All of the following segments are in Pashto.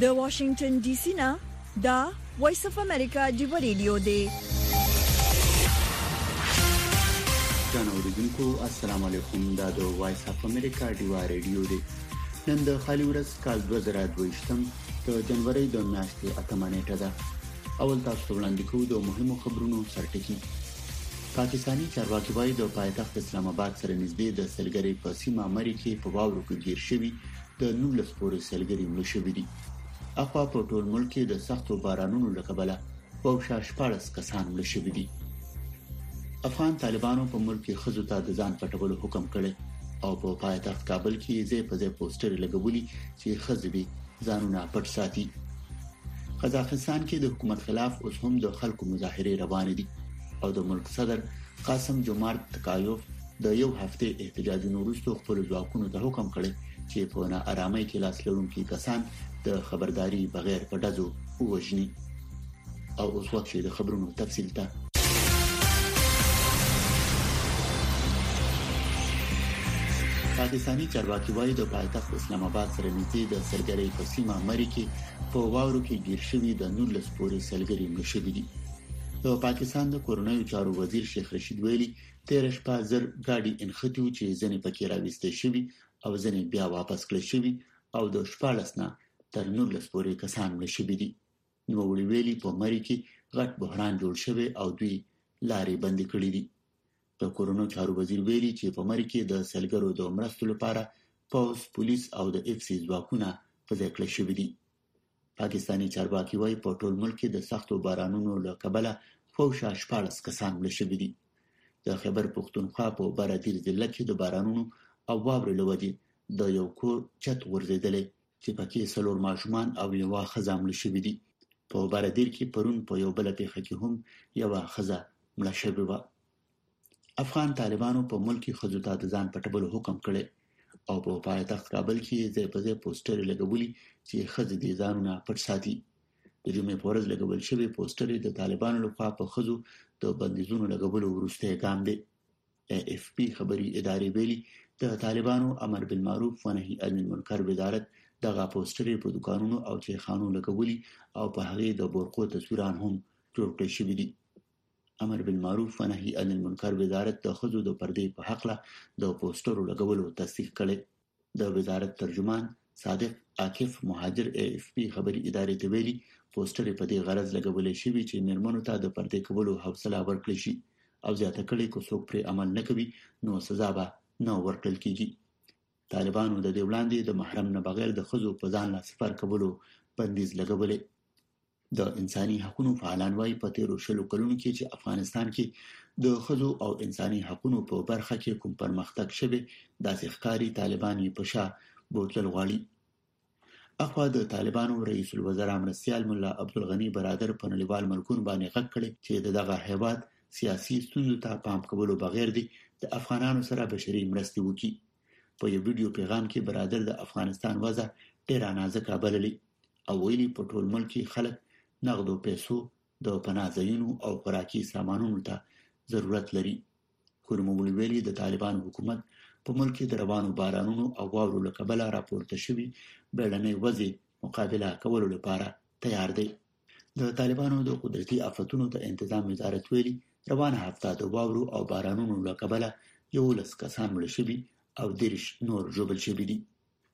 د واشنگټن ډي سي نه دا وایس اف امریکا دی ریډیو دی. جنوبیونکو السلام علیکم. دا د وایس اف امریکا دی ریډیو دی. نن د خالي ورځ کال 2022 د جنوري د میاشتې 8 نیټه ده. اول تاسو وړاندې کوو د مهمو خبرونو سرټکی. پاکستانی چارواکي وايي د پایتخت اسلام آباد سره نږدې د سلګری په سیمه مری کې په واورو کې گیر شوی د 19 پورې سلګری مړ شوی دي. اخوا په ټول ملک کې د سختو بارانونو له کبله په شاش 14 کسان مړ شوي دي. افغان طالبانو په ملک کې خزو ته د ځان پټولو حکم کړی او په پایتخت کابل کې ځای په ځای پوسټر لګولي چې خزبي ځانونه پټ ساتي. قزاقستان کې د حکومت خلاف اوس هم د خلکو مظاهره روان دي او د ملک صدر قاسم جمارت تکایوف د یو هفته احتجاجونو وروسته خپل ځواکونو ته حکم کړی چې په نا آرامۍ کې لاس لرونکي کسان د خبرداري بغیر په ډزو ووجني. او اوس وخت د خبرونو تفصیل ته. پاکستانی چارواکي وايي د پایتخت اسلام آباد سره نږدې د سرګری په سیمه مری کې په واورو کې گیر شوی د 19 پورې سلګری مړ شوی دي. د پاکستان د کورونایي چارو وزیر شیخ رشید ویلي 13 شپه زر گاډي انختیو چې ځنې پکې راوستي شوی او ځنې بیا واپس کړل شوی او د 14 نه تر 19 پورې کسان مړ شوي دي. نو ویلي په مری کې غټ بحران جوړ شوی او دوی لارې بندې کړې دي. د کورونو چارو وزیر ویلي چې په مری کې د سلګرو د مرستو لپاره پولیس، پولیس او د اف سی ځواکونه په ځای کړل شوي دي. پاکستانی چارواکي وايي په ټول ملک کې د سختو بارانونو له کبله فوشا 14 کسان مړ شوي دي. د خیبر پختونخوا په بارادیر ضلع کې د بارانونو او واورې له وجې د یو کور چت غورځېدلی چې پکې څلور ماشومان او یو ښځه مړه شوې دي. په بارادیر کې پرون په یو بل پیښه کې هم یو ښځه مړه شوې و. افغان طالبانو په ملک کې خزو ته د ځان پټولو حکم کړی او په پایتخت کابل کې ځای په ځای پوسټر لګولي چې خزې دې ځانونه پټ ساتي. د جمعې په ورځ لګول شوی پوسټر د طالبانو لخوا په خزو د بندیزونو لګولو وروسته ګام دی. اف پی خبري ادارې ویلي د طالبانو امر بالمعروف و نهي عن المنکر وزارت دغه پوسټر په دکانونو او چایخانو لګولي او په هغه د بورقو تصویران هم جوړ کړی شوی دي. امر بالمعروف و نهي عن المنکر وزارت د خزو د پردې په حق له د پوسټرو لګولو تصدیق کړي. د وزارت ترجمان صادق عاکف مهاجر اف پی خبري ادارې ته ویلي پوسټر په دې غرض لګولې شوی چې مرمنو ته د پردې کولو حوصله ورکړي شي او زیاته کړي کو څوک پر عمل نه کوي نو سزا به نه ورکړل کیږي. طالبانو د دې وړاندې د محرم نه بغیر د خزو په ځان لا سفر کولو بندیز لګولې. د انساني حقوقو فعالان وايي په تیرو شلو کلونو کې چې افغانستان کې د خزو او انساني حقوقو په برخه کې کوم پرمختګ شوی داسې ښکاری طالبان یې په شا بوتل غواړي. اخوا د طالبانو رئیس الوزرا مرستیال مولا عبدالغنی برادر په نړیوال ملکونو باندې غږ کړی چې دغه هیواد سیاسي ستونزو ته پام کولو بغیر دی د افغانانو سره بشري مرستې وکړي. په یو ویډیو پیغام کې برادر د افغانستان وضع ډېره نازکه بللې او ویلي په ټول ملک کې خلک نغدو پیسو د پناه ځایونو او خوراکي سامانونو ته ضرورت لري. کورمومول ویلي د طالبان حکومت په ملک کې د روانو بارانونو او واورو له کبله راپورته شوي بیړنۍ وضع مقابله کولو لپاره تیار دی. د طالبانو د قدرتي آفتونو د انتظام وزارت ویلي روانه هفته د واورو او بارانونو له کبله 11 کسان مړه شوي او 10 نور ژوبل شوي دي.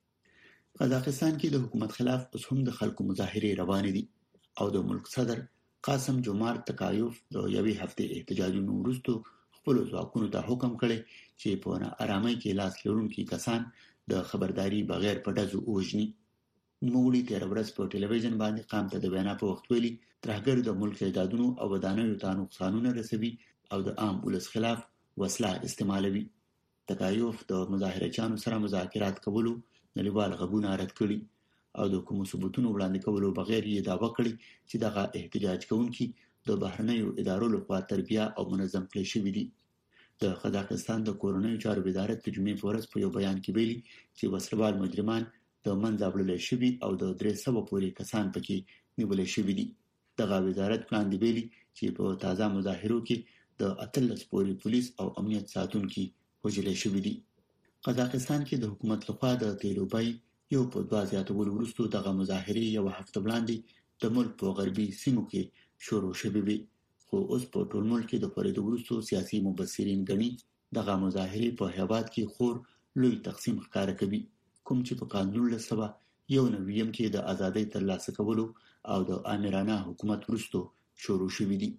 قزاقستان کې د حکومت خلاف اوس هم د خلکو مظاهرې روانې دي او د ملک صدر قاسم جمارت تکایوف د یوې هفته احتجاجونو وروسته خپل ځواکونو ته حکم کړی چې په نا آرامۍ کې لاس لرونکي کسان د خبرداري بغیر په ډزو وژني. نوموړي تیر ورځ په ټلویزیون باندې قام ته د وینا په وخت ویلي ترهګر د ملک جایدادونو او ودانیو ته نقصانونه رسوي او د عام ولس خلاف وسله استعمالوي. تکایوف د مظاهرچیانو سره مذاکرات کولو نړیوال غږونه رد کړي او د کومو ثبوتونو وړاندې کولو بغیر یې دعوه کړې چې دغه احتجاج کوونکي د بهرنیو ادارو لخوا تربیه او منظم کړي شوي دي. د قزاقستان د کورونایي چارو وزارت د جمعې په ورځ په یو بیان کې ویلي چې وسلوال مجرمان د منځه وړل شوي او د 300 پورې کسان پکې نیول شوي دي. دغه وزارت وړاندې ویلي چې په تازه مظاهرو کې د 18 پورې پولیس او امنیت ساتونکي وژل شوي دي. قزاقستان کې د حکومت لخوا د تیلو بیې یو په 2 زیاتولو وروسته دغه مظاهرې یو هفته وړاندې د ملک په غربي سیمو کې شروع شوې وې، خو اوس په ټول ملک کې د پرېدو وروسته سیاسي مبصرین ګڼي دغه مظاهرې په هیواد کې خور لوی تقسیم ښکاره کوي، کوم چې په کال 1991 کې د ازادۍ ترلاسه کولو او د آمرانه حکومت وروسته شروع شوې دي.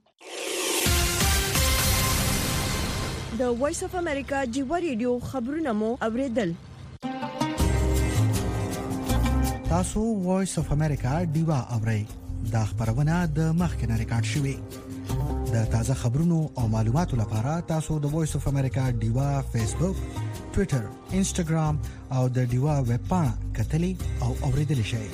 د وایس اف امریکا جیوا ریډیو خبرونه مو اوریدل. تاسو وایس اف امریکا دیوا اورئ. دا خبرونه د مخکنه ریکارډ شوې. د تازه خبرونو او معلوماتو لپاره تاسو د وایس اف امریکا دیوا فیسبوک، ټوئیټر، انسټاګرام او د دیوا ویب پاڼه کتلې او اوریدل شئ.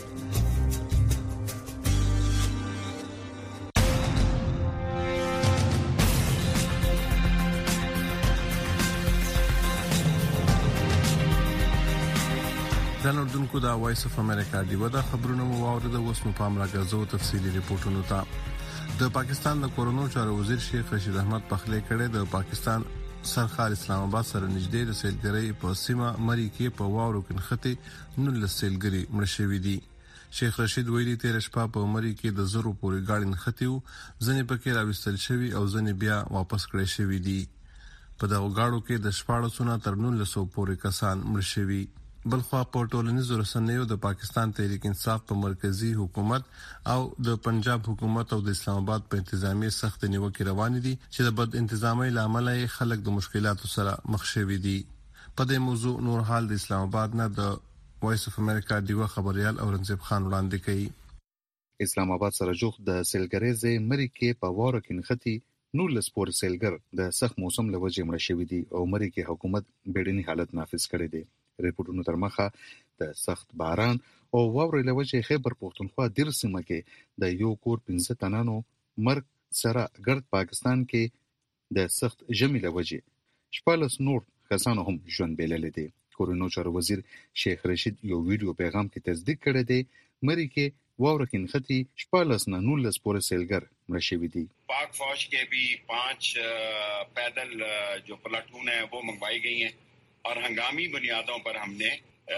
د اردوونکو د وایس اف امریکا دیوا د خبرونو واورید اوس مو پام راګرځو تفصیلی ریپورتونو ته. د پاکستان د کورونو چارو وزیر شیخ رشید احمد پخلی کړي د پاکستان سرخال اسلام آباد سره نږدې د سیلګری په سیمه مری کې په واورو کې نخته 19 سیلګری مړ شوي دي. شیخ رشید ویلي تیر شپه په مری کې د زرو پورې گاډي نخته وو، ځنې پکې راوستل شوی او ځنې بیا واپس کړی شوی دي. په دغه گاډو کې د 1400 تر 1900 پورې کسان مړ شوي. بلخوا په ټولنیزو رسنیو د پاکستان تحریک انصاف په مرکزی حکومت او د پنجاب حکومت او د اسلام آباد په انتظامی سخت نیوکې روان دي چې د بد انتظامی لامل یې خلک د مشکلاتو سره مخ شوي دي. په دې موضوع نور حال د اسلام آباد نه د وایس اف امریکا دیوا خبريال اورنګزیب خان وړاندې کوي. اسلام آباد سره جوخ د سیلګریزې مری کې په واره کې نختی 19 پور سیلګر د سخت موسم لوجې مړ شوی دي او مری کې حکومت بیړنی حالت نافذ کړی دی. ریپورتونو تر مخه د سخت باران او واورې لوجې خیبر پختونخوا دیر سیمه کې د یو کور 15 تنانو مرګ سره ګرد پاکستان کې د سخت ژمي لوجې 14 نور کسانو هم ژوند بلل دي. کورونو چارو وزیر شیخ رشید یو ویډیو پیغام کې تصدیق کړی دی مری کې واور کې نختی 14 نه 19 پورې سیلګر مړ شوي دي. पाक फौज के भी 5 पैदल जो प्लाटून है वो मंगवाई गई हैं और हंगामी बुनियादों पर हमने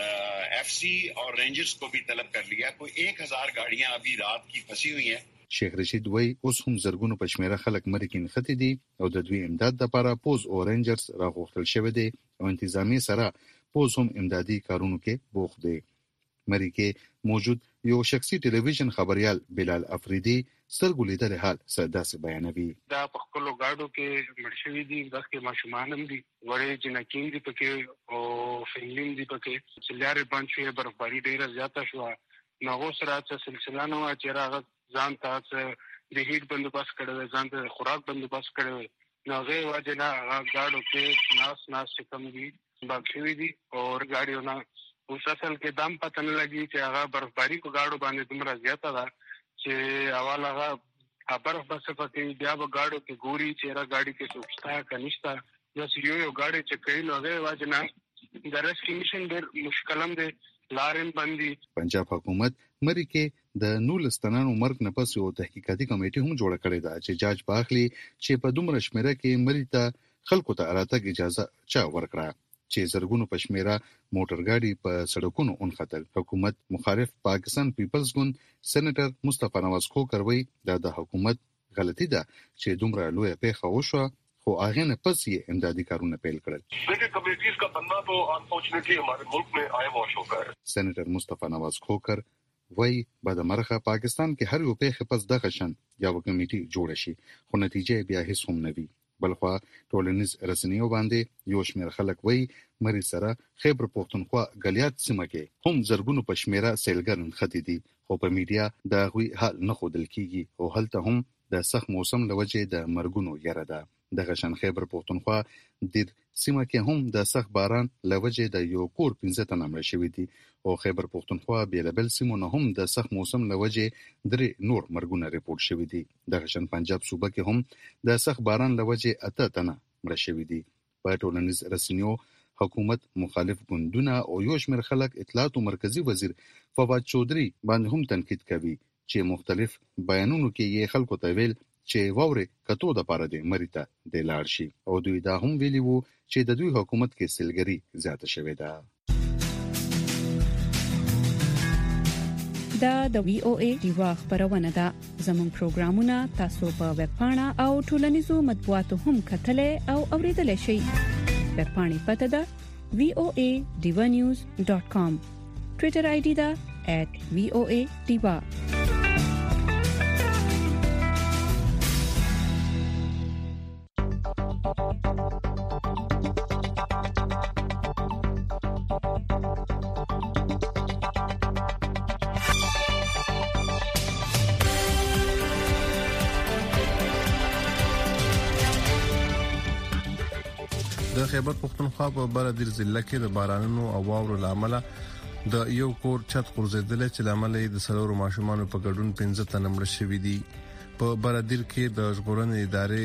एफसी और रेंजर्स को भी तलब कर लिया. कोई 1000 गाड़ियां अभी रात की फंसी हुई हैं. شیخ رشید وای اوس هم زرګونو پښمیره خلک مری کې نختی دي او د دوی امداد لپاره پوز او رینجرز راغوښتل شوی دي او انتظامی سره پوز هم امدادي کارونو کې بوخت دي. مری کې موجود یو شخصي ټلویزیون خبريال بلال افریدي سترګو لیدل حال سداسه بیانوي. دا په خپل غاډو کې مرشوي دي، دغه ماشومان هم دي، وړې جنکین دي پکې او فیلم دي پکې. چلیارې باندې برفباری ډیره زیاته شو. نو سره سلسله نو چې راغ ځان تاسو د هیټ بندوبست کړو، ځان ته خوراک بندوبست کړو. نو هغه وجنه غاډو کې ناس کم دي باقي دي او غاډیو نه اوس اصل کې دام پته نه لګي چې هغه برفباری کو غاډو باندې دومره زیاته ده چې اواله برف بس پکې بیا به غاډو کې ګوري چې را غاډي کې سوچتا کنيشتا جس یو غاډي چې کین هغه واجنه درس کې مشن ډېر مشکلم دي لارن باندې. پنجاب حکومت مری کې د 19 تنانو مرګ نه پس یو تحقیقاتي کمیټه هم جوړ کړې ده چې جاج باخلي چې په دومره شمیره کې مری ته خلکو ته راتګ اجازه چا ورکړه چې زرګونو پښمیره موټر ګاډي په سړکونو اونخته. حکومت مخالف پاکستان پیپلز ګوند سېنیټر مصطفی نواز کھوکر وی دا د حکومت غلطی ده چې دومره لوی پیښه وشو خو هغه نه پس یې امدادي کارونه پیل کړل. देखिए कम्युनिटीज का बनना तो अनफॉर्चुनेटली हमारे मुल्क में आए वॉश हो गया है. سېنیټر مصطفی نواز کھوکر وای بعد مرخه پاکستان کې هر یو پیښه پس دغه شان یو کمیټي جوړ شي خو نتیجه بیا هیڅ هم نه وي. بلخوا ټولنیز رسنیو باندې یو شمېر خلک وای مری سره خیبر پختونخوا غلیات سیمه کې هم زرګونو پښمیره سیلګر نختی دي خو په میډیا دا غوي حال نه خودل کیږي او هلته هم د سخت موسم لوجې د مرګونو یره ده. دغه شان خیبر پختونخوا د سیمه کې هم د سخت باران لوجې د یو کور 15 تنه مړ شوی دي او خیبر پختونخوا بیلابل سیمو نه هم د سخت موسم لوجې درې نور مرګونه ریپورت شوی دي. دغه شان پنجاب صوبه کې هم د سخت باران لوجې 8 تنه مړ شوی دي. په ټولنیز رسنیو حکومت مخالف ګوندونه او یو شمېر خلک اطلاعات او مرکزی وزیر فواد چودري باندې هم تنقید کوي چې مختلف بیانونو کې یې خلکو ته ویل چې ووري کتو د پاره د مریته د لاړ شي او دوی دا هم ویلي وو چې د دوی حکومت کې سیلګری زیاته شوې ده. دا د VOA ډیوا خبرونه ده. زموږ پروګرامونه تاسو په ویب پاڼه او ټولنیزو مطبوعاتو هم کتلای او اوریدلای شئ. ویب پاڼې پته ده voadivanews.com. ټوئیټر آی ډي ده @voadiva. د خیبر پختونخوا په بردیر ضلع کې د بارانونو او واورو لامل د یو کور چت غورځیدل چې لامل یې د سلورو ماشومان په ګډون 15 تنه مړ شوي دي. په بردیر کې د ژغورنې ادارې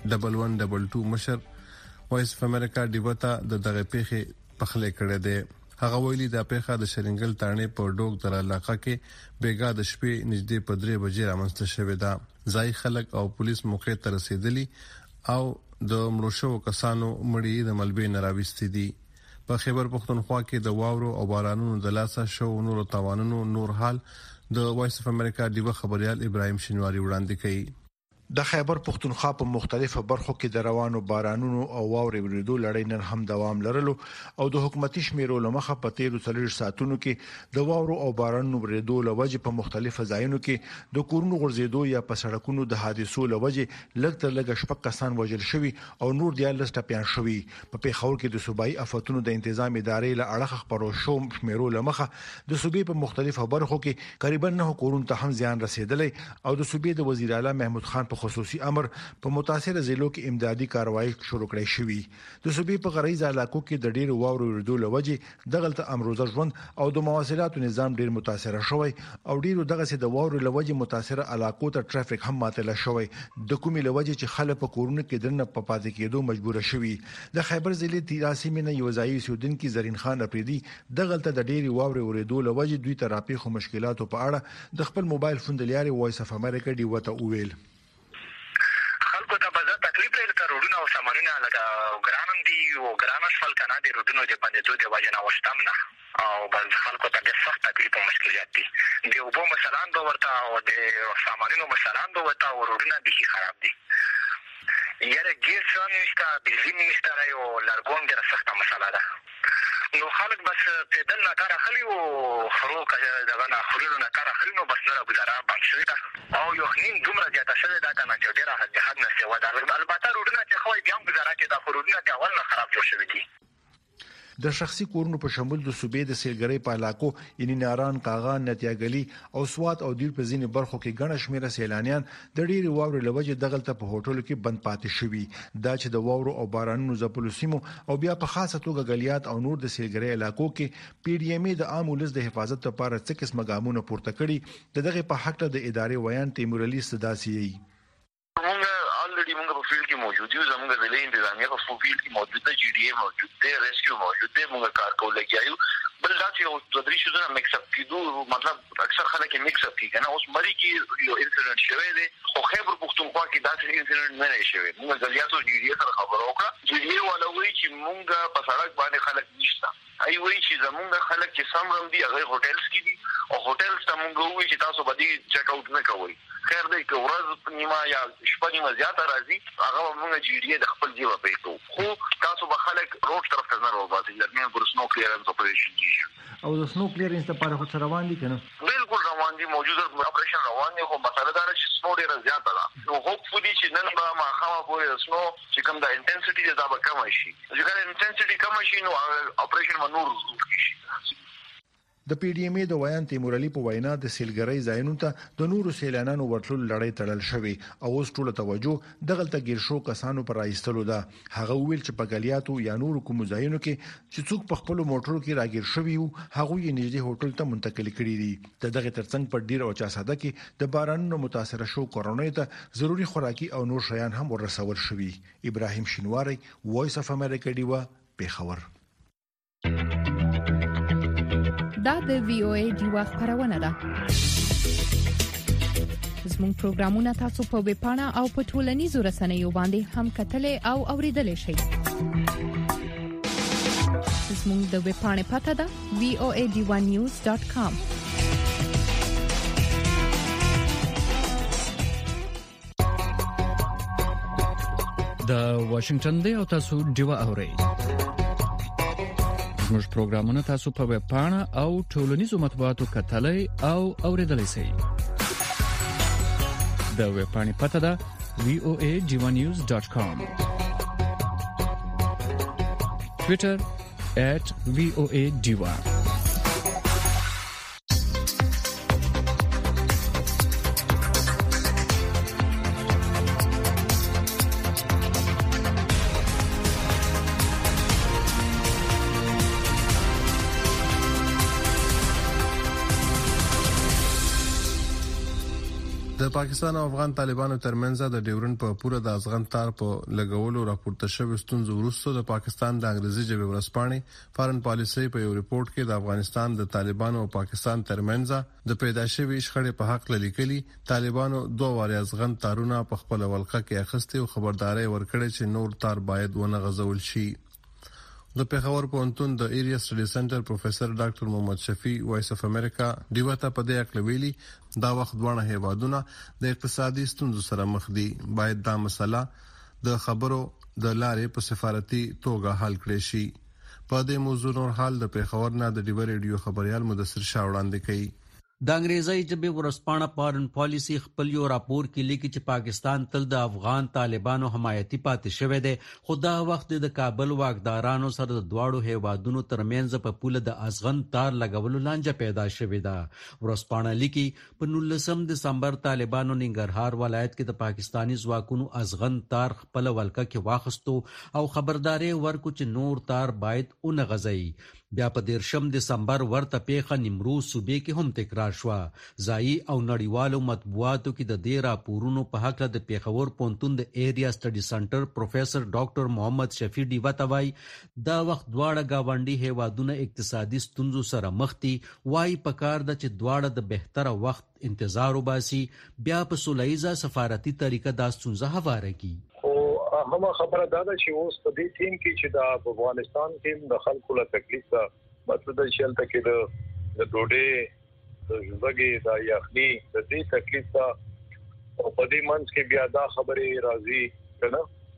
1122 مشر وایس اف امریکا ډیوتا د دغه پیښې پخلې کړې ده. هغه ویلي د پیښه د شرنګل تانې په ډوګ در علاقه کې بیګا د شپې نږدې په 3 بجې رامنځته شوې ده. ځای خلک او پولیس موقع ته رسیدلی او د مړو کسانو مړی د ملبې نراوستي دي. په خیبر پختونخوا کې د واورو او بارانونو د لاسه شو نور توانونو نور حال د وایس اف امریکا ډیوه خبريال ابراهيم شینواری وړاندې کړي. د خیبر پختونخوا په مختلفو برخو کې د روانو بارانونو او واورې ورېدو لړۍ نن هم دوام لرلو او د حکومتي شمیرو لمخه په 13 ساعتونو کې د واورو او بارانونو ورېدو لوجه په مختلفو ځایونو کې د کورونو غورځېدو یا په سړکونو د حادثو لوجه لږ تر لږه شپږ کسان وژل شوي او نور 14 ټپيان شوي. په پیښور کې د صوبایي آفتونو د تنظیم ادارې له اړخه خبرو شو شمیرو لمخه د صوبې په مختلفو برخو کې تقریبا 9 کورونو ته هم زیان رسیدلی او د صوبې د وزیر اعلی محمود خان په خصوصي امر په متاثر ضلعو کې امدادي کاروایی شروع کړې شوې. د صوبې په غریز علاقو کې د ډېر واورو ورېدو لوجه دغلت امروزه ژوند او د مواصلاتو نظام ډېر متاثر شوی او ډېر دغه سي د واورو لوجه متاثر علاقو ته ټرافیک هم معطل شوی. د کومې لوجه چې خلک په کورونو کې درنه په پاتې کېدو مجبور شوي. د خیبر ضلع تیراسي مینه یو ځای سودونکو زرین خان اپریدي دغلت د ډېر واورو ورېدو لوجه دوی تراپی خو مشکلاتو په اړه د خپل موبایل فون د لارې وایس اف امریکا دی وته ویل. او سامانونه لکه ګرانم دي او ګران اسفل کنه د رودونو د باندې دوه د وجنه وشتمنه او بل خلکو ته د سخت تکلیف او مشکلات دي. د وبو مثلا د ورته او د سامانونو مثلا د ورته او رودونه د خراب دي. یاره ګیس نشته بنزین نشته او لارګون ډېره سخته مسله ده. نو خلک بس پیدل نه کار اخلي او خرو دغه نه خورونو نه کار اخلي نو بس نه گزاره باندې شوی ده او یو خنین دومره زیاته شوی ده کنه چې ډېره حد نه سیوا ده. البته روډونه چې خو بیا هم گزاره کې د خورونو د اول نه خراب جوړ شوی دي. د شخصي کورونو په شمول د صوبې د سیلګرۍ په علاقو یعنی ناران قاغان نتیاګلی او سوات او دیر په ځینې برخو کې ګڼه شمیره سیلانیان د ډېری واورو لوجه دغلت په هوټلو کې بند پاتې شوي. دا چې د واورو او بارانونو ځپلو سیمو او بیا په خاصه توګه غلیات او نور د سیلګرۍ علاقو کې پی ډی ایم د عام ولس د حفاظت لپاره څه قسمه ګامونه پورته کړي. دغه په حق د ادارې ویان تیمور علي صداسي موږ په فیلډ کې موجود یو زموږ د ویلې انتظامیه په فیلډ کې موجود ده. جی ډي ایم موجود ده، ریسکیو موجود ده. موږ کار کول لګیایو بل دا چې یو د درې شوزونه میکس اپ کیدو مطلب اکثر خلک میکس اپ کوي کنه. اوس مری کې یو انسیډنټ شوی دی خو خیبر پختونخوا کې دا انسیډنټ نه شوی. موږ غلیاتو جی ډي سره خبرو وکړه. جی ډي ولا وی چې موږ په سړک باندې خلک نشته. ای وی چې زموږ خلک چې سمرم دي هغه هوټلز کې دي او هوټلز ته موږ وی چې تاسو به دي چیک اوټ نه کوئ. خیر دی که ورځ نیمه یا شپه نیمه زیاته راځي هغه موږ جی ډي د خپل جیبه پیټو خو تاسو به خلک روډ طرف ته نه راوځي. لرنه پر سنو کلیرنس اپریشن دي او د سنو کلیرنس لپاره خو روان دي کنه. بالکل روان دي موجوده اپریشن روان دي خو مسله دا چې سنو ډیره زیاته ده. نو هوپفولي چې نن به ما خامہ پورې سنو چې کوم د انټنسټي دا به کم شي. چې کله انټنسټي کم شي نو اپریشن منور شي. د پی ډی ایم د ویان تیمور علي په وینا د سیلګرۍ ځایونو ته د نورو سیلانانو ورتلو لړۍ تړل شوې او اوس ټول توجه دغلت گیر شو کسانو پر راځتلو ده. هغه ویل چې په غلیاتو یا نورو کوم ځایونو کې چې څوک په خپل موټرو کې راګیر شوی وو هغه یې نږدې هوټل ته منتقل کړي دي. دغه ترڅنګ په ډیر او چا ساده کې د بارانونو متاثر شو کورونې ته ضروری خوراکي او نور شیان هم ورسول شوي. ابراهيم شینواری وایس اف امریکا دیوا پیښور. دا د VOA دیوا خبرونه ده. زموږ پروګرامونه تاسو په ویب پاڼه او په ټولنیزو رسنیو باندې هم کتلای او اوریدلای شئ. زموږ د ویب پاڼې پته ده voadivanews.com. د واشنگټن دی او تاسو ډیوا اورئ. زموږ پروګرامونه تاسو په ویب پاڼه او ټولنیزو مطبوعاتو کتلای او اوریدلای شئ. د ویب پاڼې پته ده voajivanews.com. Twitter @voadiva. د پاکستان او افغان طالبانو ترمنځ د ډیورن په پوره د افغان تار په لګولو راپورته شوی ستونزو وروسته د پاکستان د انګریزي ژبې ورځپاڼې فارن پالیسي په یو ریپورت کې د افغانستان د طالبانو او پاکستان ترمنځ د پیدا شوی شخړې په حق لیکلي طالبانو دوه واري افغان تارونه په خپل ولقه کې اخیستي او خبرداري ورکړي چې نور تار باید ونه غزول شي. د پیښور پوهنتون د ایریا سټډي سنټر پروفیسور ډاکټر محمد شفیع وایس اف امریکا دیوته په دې اړه ویلي دا وخت دوه هیوادونه د اقتصادي ستونزو سره مخ دي، باید دا مسله د خبرو د لارې په سفارتي توګه حل کړي شي. په دې موضوع نور حال د پیښور نه د ډیو ریډیو خبريال مدثر شاه وړاندې کوي. د انګریزي ژبې ورځپاڼه فارن پالیسي خپل یو راپور کې لیکي چې پاکستان تل د افغان طالبانو حمایتي پاتې شوی دی، خو دا وخت د کابل واکدارانو سره د دواړو هیوادونو ترمنځ په پوله د ازغن تار لګولو لانجه پیدا شوې ده. ورځپاڼه لیکي په 19 دسمبر طالبانو ننګرهار ولایت کې د پاکستانی ځواکونو ازغن تار خپل ولکه کې واخستو او خبرداري ورکو چې نور تار باید اونغځي. بیا په 13 دسمبر ورته پیښه نیمروز صوبې کې هم تکرار شو. ځایي او نړیوالو مطبوعاتو کې د دې راپورونو په حق له د پیښور پوهنتون د ایریا سټډي سنټر پروفیسور ډاکټر محمد شفیع دیوته وای دا وخت دواړه گاونډي هیوادونه اقتصادي ستونزو سره مخ دي، وای پکار د چې دواړه د بهتره وخت انتظار وباسي بیا په سولهیزه سفارتي طریقه دا ستونزه هواره کی. هم خبره دا ده چې اوس په دې ټیم کې چې د افغانستان کې د خلکو له تکلیف څخه مطلب د شلته کې د ډوډۍ د ژوندۍ د یخني د دې تکلیف څخه او په دې منځ کې بیا دا خبره راځي کنه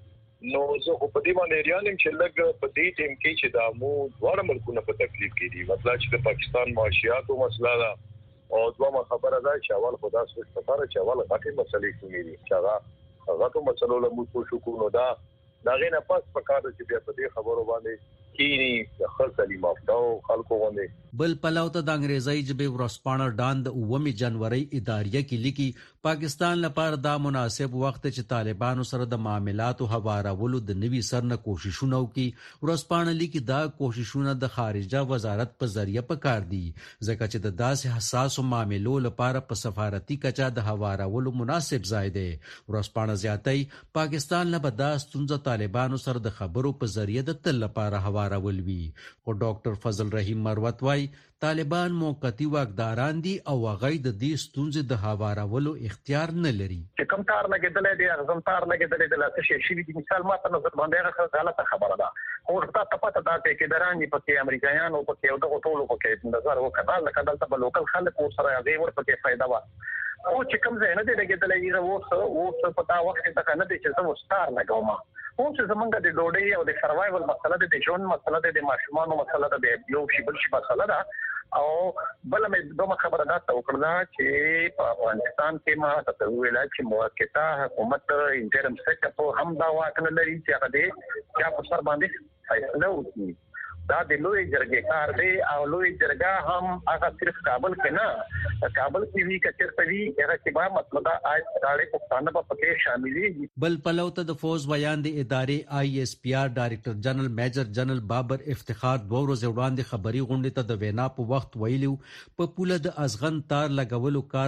نو زه په دې باندې ریانم چې لګ په دې ټیم کې چې د مو دوه ملکونو په تکلیف کې دي، مطلب چې د پاکستان معاشياتو مسله ده او دوه خبره ده چې اول خدا سره ستاره چې اول غټي مسلې کوي چې هغه ته مسلو له موږ شو نو دا غینه پس په کار چې بیا په دې خبرو باندې کینی د خلک مافداو خلکو باندې بل پلاو ته د انګریزي ژبې ورځپاڼه ډان د 9 جنوري اداریه کې لیکي پاکستان لپاره دا مناسب وخت چې طالبانو سره د معاملاتو هوارولو د نوي سرنه کوششونه وکړي. ورځپاڼه لیکي دا کوششونه د خارجه وزارت په ذریعہ پکار دي ځکه چې د داسې حساسو معاملو لپاره په سفارتي کچا د هوارولو مناسب ځای دی. ورځپاڼه زیاتای پاکستان له بدا ستونزه طالبانو سره د خبرو په ذریعہ د تل لپاره هوارول وی. او ډاکټر فضل رحیم مروت وای طالبان موقتی واکداران دي او هغه د دې ستونزې د هوارولو اختیار نه لري. چې کوم تار لګیدل دي اغزم تار لګیدل دي لاته شي د مثال ما په نظر باندې هغه غلطه خبره ده. او تاسو پته دا چې درانې پکې امریکایانو پکې او دغه ټولو پکې نظر وکړل لکه دلته په لوکل خلک او سره هغه ور پکې فائدہ و او چې کوم ځای نه دی لګیدل یې او پتا وخت ته نه دي چې زموږ ستار لګوم او چې زمونږ د ډوډۍ او د سروایول مسله د ژوند مسله د ماشومانو مسله د یو شی بل شي مسله ده. او بل مې دوه خبره ده وکړه چې په افغانستان کې ما ته ویل چې موقته حکومت انټرم سیټ په هم دا واکنه لري چې هغه دې چې په سر باندې فیصله وکړي. دا د لوی جرګې کار دی او لوی جرګه هم هغه صرف کابل کې نه کابل کې وی کچر پوی هغه چې با مطلب آج ساړې پښتانه په پکې شاملې. بل پلوته د فوز بیان د ادارې ISPR ډایریکټر جنرال میجر جنرال بابر افتخار 2 ورځې وړاندې خبري غونډه ته د وینا په وخت ویلو په پوله د ازغن تار لګولو کار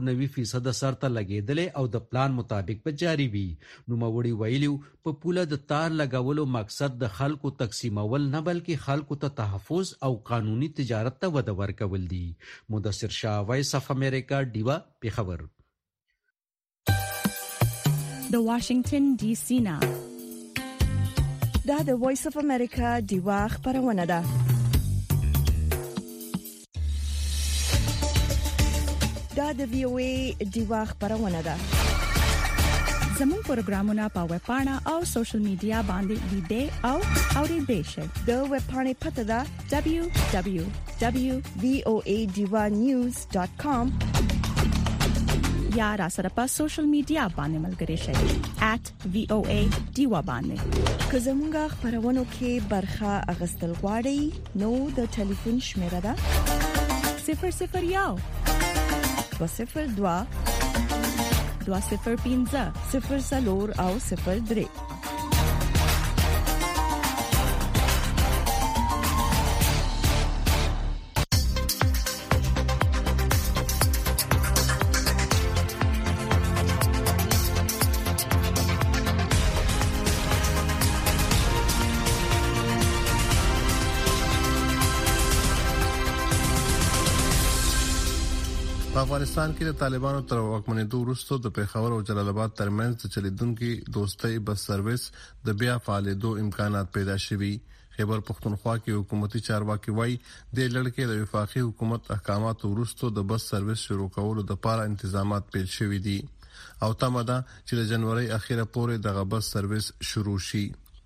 90% سرته لګیدل او د پلان مطابق په جاری وي. نو موړي ویلو په پوله د تار لګولو مقصد د خلکو تقسیمول نه بلکې خلکو ته تحفظ او قانوني تجارت ته وده ورکول دي. مدثر شاه وایس اف امریکا دیوا پیښور. د واشنگټن ډي سي نه دا د وایس اف امریکا دیوا خبرونه ده. دا د VOA دیوا خبرونه ده. زموږ پروګرامونه په ویب پاڼه او سوشل میډیا باندې لیدئ او اوریدئ شئ. د ویب پاڼې پته ده www.voadivanews.com یا را سره په سوشل میډیا باندې ملګري شئ @voadiva باندې. که زموږ خبرونه کې برخه اغستل غواړئ نو د ټلیفون شمیره ده 001 202 205 00 او 03. په افغانستان کې د طالبانو تر واکمنېدو وروسته د پیښور او جلال آباد ترمنځ د چلیدونکو دوستۍ بس سرویس د بیا فعالېدو امکانات پیدا شوي. خیبر پختونخوا کې حکومتي چارواکي وایي د لړکې د وفاقي حکومت احکاماتو وروسته د بس سرویس شروع کولو لپاره تنظیمات پیل شوي دي او تمه ده چې د جنوري اخیره پورې دغه بس سرویس شروع شي.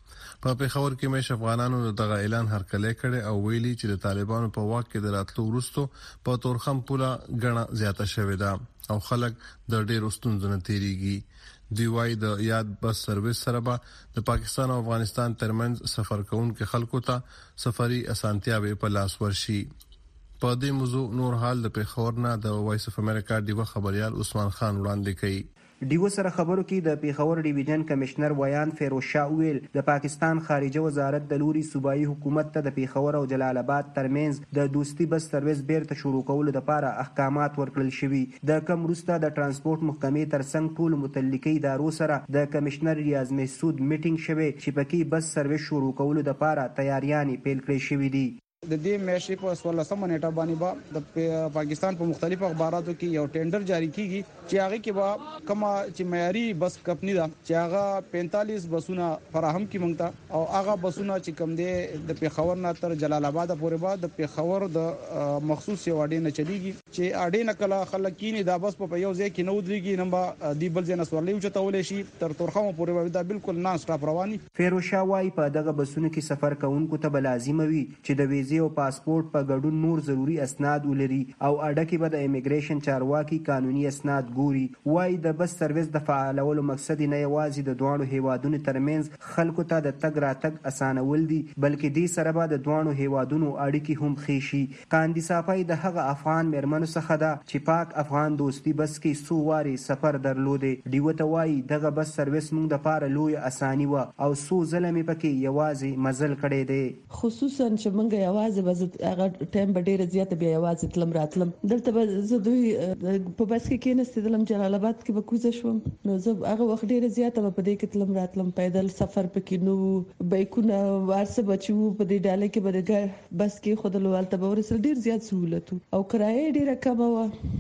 په پیښور کې مېش افغانانو دغه اعلان هرکلی کړي او ویلي چې د طالبانو په واک کې د راتلو وروسته په تورخم پوله غڼه زیاته شوې ده او خلک د ډېر ستونزو نه تیریږي. دی وايي د یاد بس سرویس سره به د پاکستان او افغانستان ترمنځ سفر کوونکو خلکو ته سفري اسانتیاوي په لاس ورشي. په دې موضوع نور حال د پیښور نه د وایس اف امریکا ډیو خبريال عثمان خان وړاندې کوي. ډیو سره خبرو کې د پیښور ډیویژن کمشنر ویان فیروز شاه ویل د پاکستان خارجه وزارت د لوري صوبایي حکومت ته د پیښور او جلال آباد ترمنځ د دوستي بس سرویس بیرته شروع کولو لپاره احکامات ورکړل شوي. د کم وروسته د ترانسپورت محکمې ترڅنګ ټول متعلقې ادارو سره د کمشنر ریاض محسود میټینګ شوی چې پکې بس سرویس شروع کولو لپاره تیاریانې پیل کړې شوې دي. د دې میاشتې په 16 نیټه باندې به د پاکستان په مختلفو اخباراتو کې یو ټینډر جاری کیږي چې هغه کې به کما چې معیاري بس کمپنی ده چې هغه 45 بسونه فراهم کی مونږ ته او هغه بسونه چې کم دي د پیښور نه تر جلال آباد پورې به د پیښور د مخصوص یو اډې نه چلیږي چې اډې نه کله خلک کینی دا بس په یو ځای کې نه ودرېږي نه به دی بل ځای نه سورلې وچتولې شي تر تورخم پورې به دا بالکل نان سټاپ رواني. فیروز شاه وايي په دغه بسونو کې سفر کوونکو ته لازم وي چې د ویزې او پاسپورت په ګډون نور ضروری اسناد ولري او اډه کې به د امیګریشن چارواکي قانوني اسناد ګوري. وايي د بس سرویس د فعالولو مقصد نه یوازې د دوه هیوادونو ترمنځ خلکو ته د تګ راتګ اسانول دي بلکې دې سره به د دوه هیوادونو اړیکې هم ښې شي. کاندي صافی د هغه افغان مېرمنو څخه ده چې پاک افغان دوستي بس کې څو واري سفر درلودي. ډیو ته وايي دغه بس سرویس موږ د پاره لوی اساني و او څو ځلې پکې یوازې مزل کړي دي خصوصا چې موږ یوازې هغه ټایم به ډیره زیاته بیا یوازې تلم راتلم دلته به زه دوی په بس کې کېناستم جلال آباد کې به کوزه شوم نو زه هغه وخت ډیره زیاته په دې کې تلم راتلم پیدل سفر پکې نو بایکونه وارسه بچو په دې ډاله کې به بس کې خود لوالته به ورسل ډیر زیات سہولت او کرایه ډیره کم و.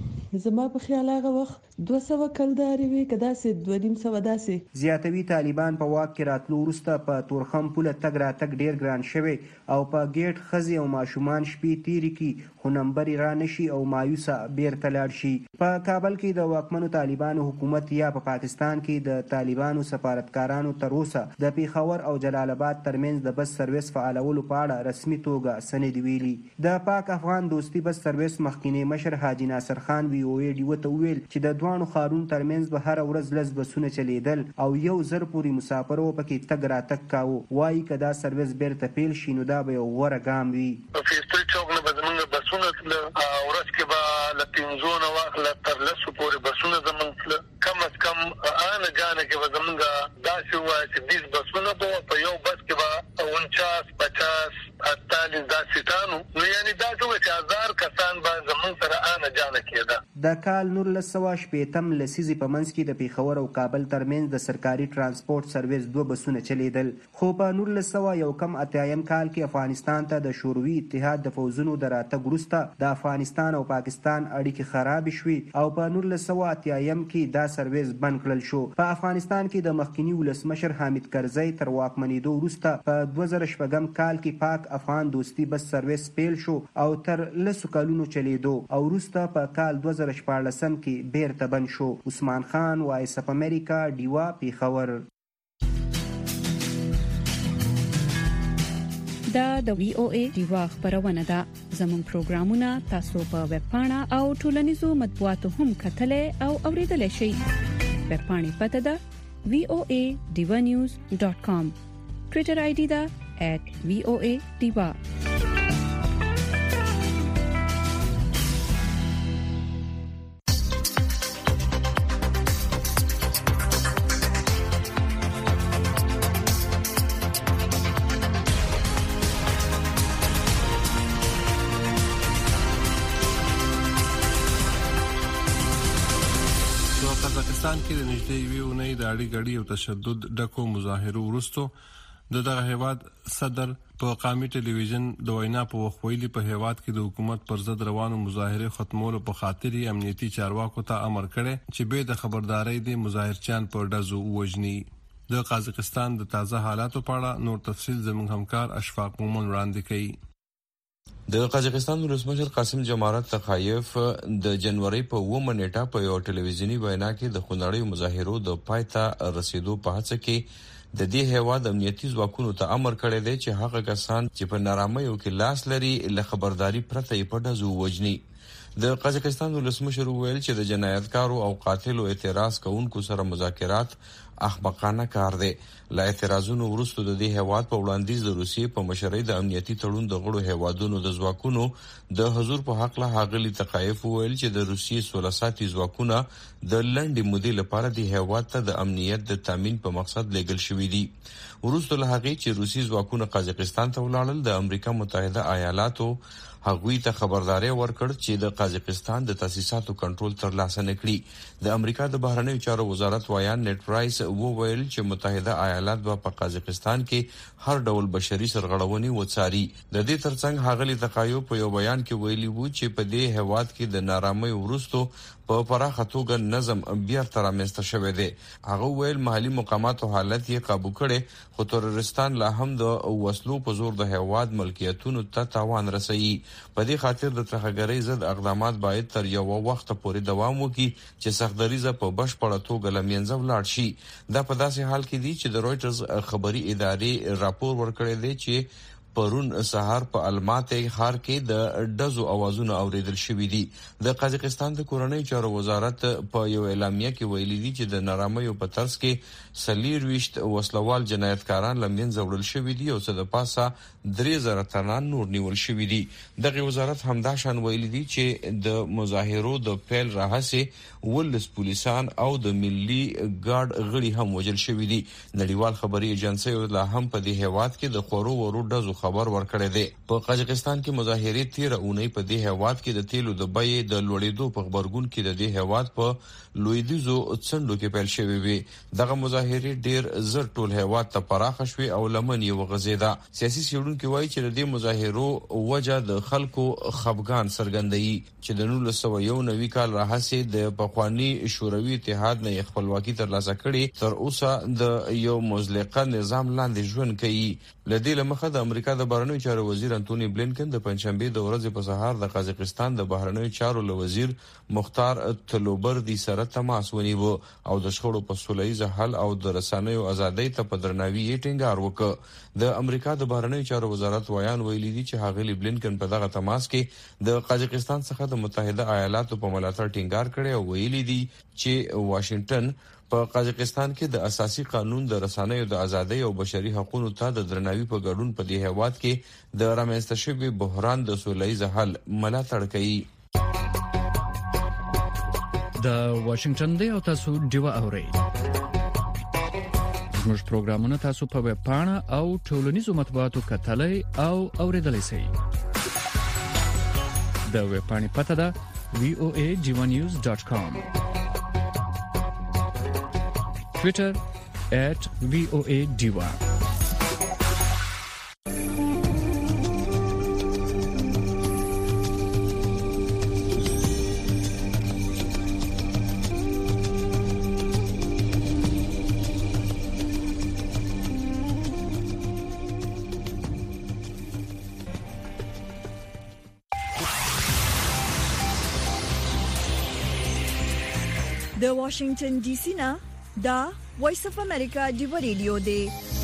زما په خیال هغه وخت 200 کلداري وي کدا سي 250 داسي. زیاتوي طالبان په واک کې راتلو وروسته په تورخم پوله تګ راتګ ډیر ګران شوی او په گیټ خزي او ماشومان شپې تیری کی خو نمبر را نشي او مایوسه بیرته لاړ شي. په کابل کې د واکمنو طالبانو حکومت یا په پاکستان کې د طالبانو سفارتکارانو تر اوسه د پیښور او جلال آباد ترمنځ د بس سرویس فعالولو په اړه رسمي توګه سند ویلي. د پاک افغان دوستي بس سرویس مخکینی مشر حاجی ناصر خان وی او ډی وته ویل چې د دوه خارون ترمنځ به هر ورځ لږ بسونه چلیدل او 1000 پورې مسافرو پکې تګ راتګ کاوه. وايي کدا سرویس بیرته پیل شي نو دا به غوړه ګام وي. فیستری چوک نه بزمنګ بسونه ورځ کې به لپینځونه واخله تر لسو پورې بسونه زمونږ کم از کم انا جانه کې زمونږ داسې وایي چې 20 بسونه په یو بس کې به 49 50 48 داسې تانو نو یعنی دا څه چې 1000 کسان به زمونږ سره انا جانه کېده. د کال 1980 لسیزې په منځ کې د پیښور او کابل ترمنځ د سرکاري ترانسپورت سرویس 2 بسونه چلیدل خو په 1980 کال کې افغانستان ته د شوروي اتحاد د فوجونو د راتګ وروسته د افغانستان او پاکستان اړیکې خراب شوې او په 1980 کې دا سرویس بند کړل شو. په افغانستان کې د مخکنی ولسمشر حامد کرزی تر واکمنېدو وروسته په 2014 کال کې پاک افغان دوستي بس سرویس پیل شو او تر لسو کالونو چلیدو او وروسته په کال 2014 2014 کې بیرته بند شو. عثمان خان، وایس اف امریکا، ډیوا، پیښور. دا د وی او ای ډیوا خبرونه ده. زموږ پروګرامونه تاسو په ویب پاڼه او ټولنیزو مطبوعاتو هم کتلای او اوریدلای شئ. ویب پاڼې پته ده voa.divanews.com. ټوئیټر آی ډي ده @voa_diva. پاکستان کې د نږدې یوې اونۍ د اړیګړي او تشدد ډکو مظاهرو وروسته دغه هیواد صدر په قومي ټلویزیون د وینا په وخت ویلي په هیواد کې د حکومت پر ضد روانو مظاهره ختمولو په خاطر امنیتي چارواکو ته امر کړی چې به د خبرداري د مظاهرچیان پر ډزو وژني. د قازقستان د تازه حالاتو په اړه نور تفصيل زموږ همکار اشفاق مومن وړاندې کوي. د قازقستان ولسمشر قاسم جمارت تخایف د جنوري په 9 نیټه په یو ټلویزیونی وینا کې د خونړیو مظاهرو د پایته رسیدو په هڅه کې د دې هیواد امنیتي ځواکونو ته امر کړی دی چې هغه کسان چې په نارامیو کې لاس لري له خبرداري پرته یې په ډزو وژني. د قازقستان ولسمشر ویل چې د جنایتکارو او قاتلو اعتراض کوونکو سره مذاکرات احمقانه کار دی. لا اعتراضونو وروسته د دې هیواد په وړاندیز د روسیې په مشرۍ د امنیتي تړون د غړو هیوادونو د ځواکونو د حضور په حق له هغلی تقایف ویل چې د روسیې 16 ساعتي ځواکونه د لنډې مودې لپاره د هیواد ته د امنیت د تامین په مقصد لېږل شوي دي. وروسته له هغې چې روسي ځواکونه قازقستان ته ولاړل، د امریکا متحده ایالاتو هغوی ته خبرداري ورکړ چې د قازقستان د تاسیساتو کنټرول ترلاسه نکړي. د امریکا د بهرنیو چارو وزارت وایان نیټ پرایس وویل چې متحده ایالات به په قازقستان کې هر ډول بشري سرغړونې وڅاري. د دې ترڅنګ هغلی تقایو په یو بیان کې ویلي وو چې په دې هیواد کې د نارامۍ وروسته په پراخه توګه نظم بیا تر رامنځته شوی دی. هغه ویل محلي مقاماتو حالت یې قابو کړي، خو ترورستان لا هم د وسلو په زور د هیواد ملکیتونو ته تاوان رسوي. په دې خاطر د ترهګرۍ ضد اقدامات باید تر یو وخت پورې دوام وکړي چې سختدریزه په بشپړه توګه له منځه ولاړ شي. دا په داسې حال کې دی چې د رويټرز خبري ادارې راپور ورکړی دی چې پرون سهار په الماتی ښار کې د ډزو اوازونه اوریدل شوي دي. د قازقستان د کورنۍ چارو وزارت په یو اعلامیه کې ویلي دي چې د نارامیو په ترڅ کې 24 وسلوال جنایتکاران له منځه وړل شوي دي او څه د پاسه 3000 تنان نور نیول شوي دي. دغه وزارت همدا شان ویلي دي چې د مظاهرو د پیل راهسه ولس پولیسان او د ملي ګارد غړي هم وژل شوي دي. نړیوال خبري ایجنسی لا هم په دې هیواد کې د خورو ورو ډزو خبر ورکړی دی. په قازقستان کې مظاهرې 13 اونۍ په دې هیواد کې د تیلو د بیې د لوړېدو په خبرګون کې د دې هیواد په لویدیزو څنډو کې پیل شوې وي. دغه مظاهرې ډېر زر ټول هیواد ته پراخه شوې او لمن یې وغځېده. سیاسي څېړونکي وایي چې د دې مظاهرو وجه د خلکو خپګان څرګندوي چې د 1991 کال راهیسې د پخوانی شوروي اتحاد نه خپلواکي ترلاسه کړي تر اوسه د یو مزلقه نظام لاندې ژوند کوي. لدې لمخه د امریکا د بهرنیو چارو وزیر انټونی بلینکن د پنځشنبه د ورځې په سهار د قازقستان د بهرنیو چارو وزیر مختار تلوبردي سره تماس ونیو او د شخړو په سولهییز حل او د رسنیو ازادۍ ته په درناوي یې ټینګار وکړ. د امریکا د بهرنیو چارو وزارت وایان ویلي دي چې هغه بلینکن په دغه تماس کې د قازقستان څخه د متحده ایالاتو په ملاتړ ټینګار کړي او ویلي دي چې واشنگټن په قازقستان کې د اساسي قانون د رسنیو د ازادۍ او بشري حقوقو ته د درناوي په ګډون په دې هیواد کې د رامنځته شوي بحران د سولهییز حل ملاتړ کوي. د واشنگټن دی او تاسو ډیوا اورئ. زموږ پروګرامونه تاسو په ویب پاڼه او ټولنیزو مطبوعاتو کتلای او اوریدلای شئ. د ویب پاڼې پته ده voa.divanews.com. Twitter @VOA_Diva. د واشنگټن ډي سي نه دا وایس اف امریکا دی ریډیو دی.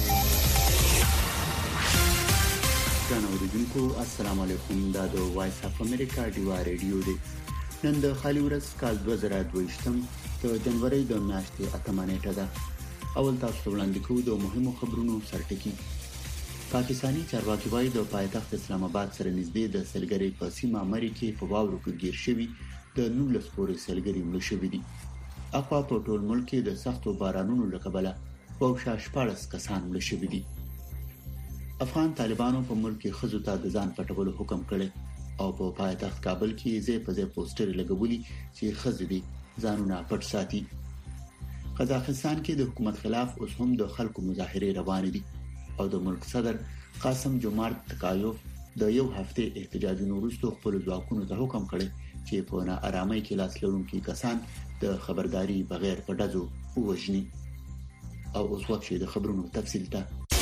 جنوریدونکو السلام علیکم. دا د وایس اف امریکا دی ریډیو دی. نن د خالي ورځ کال 2022 د جنوري د میاشتې 8 نیټه ده. اول تاسو وړاندې کوو د مهمو خبرونو سرټکی. پاکستانی چارواکي وايي د پایتخت اسلام آباد سره نږدې د سلګري په سیمه مری کې په واورو کې گیر شوی د 19 پورې سلګري مړ شوی دي. اقوا په ټول ملک کې د سختو بارانونو له کبله او شاشپارس کسان مړ شوی دي. افغان طالبانو په ملک کې خزو ته د ځان پټولو حکم کړی او په پایتخت کابل کې ځای په ځای پوسټر لګولي چې خزو دي ځانونه پټ ساتي. قزاقستان کې د حکومت خلاف اوس هم د خلکو مظاهره روانې دي او د ملک صدر قاسم جمارت تکایوف د یو هفته احتجاجونو وروسته خپل ځواکونو ته حکم کړی چې په نا آرامۍ کې لاس لرونکي کسان د خبرداري بغیر په ډزو ووژني. او اوس وخت د خبرونو تفصیل ته.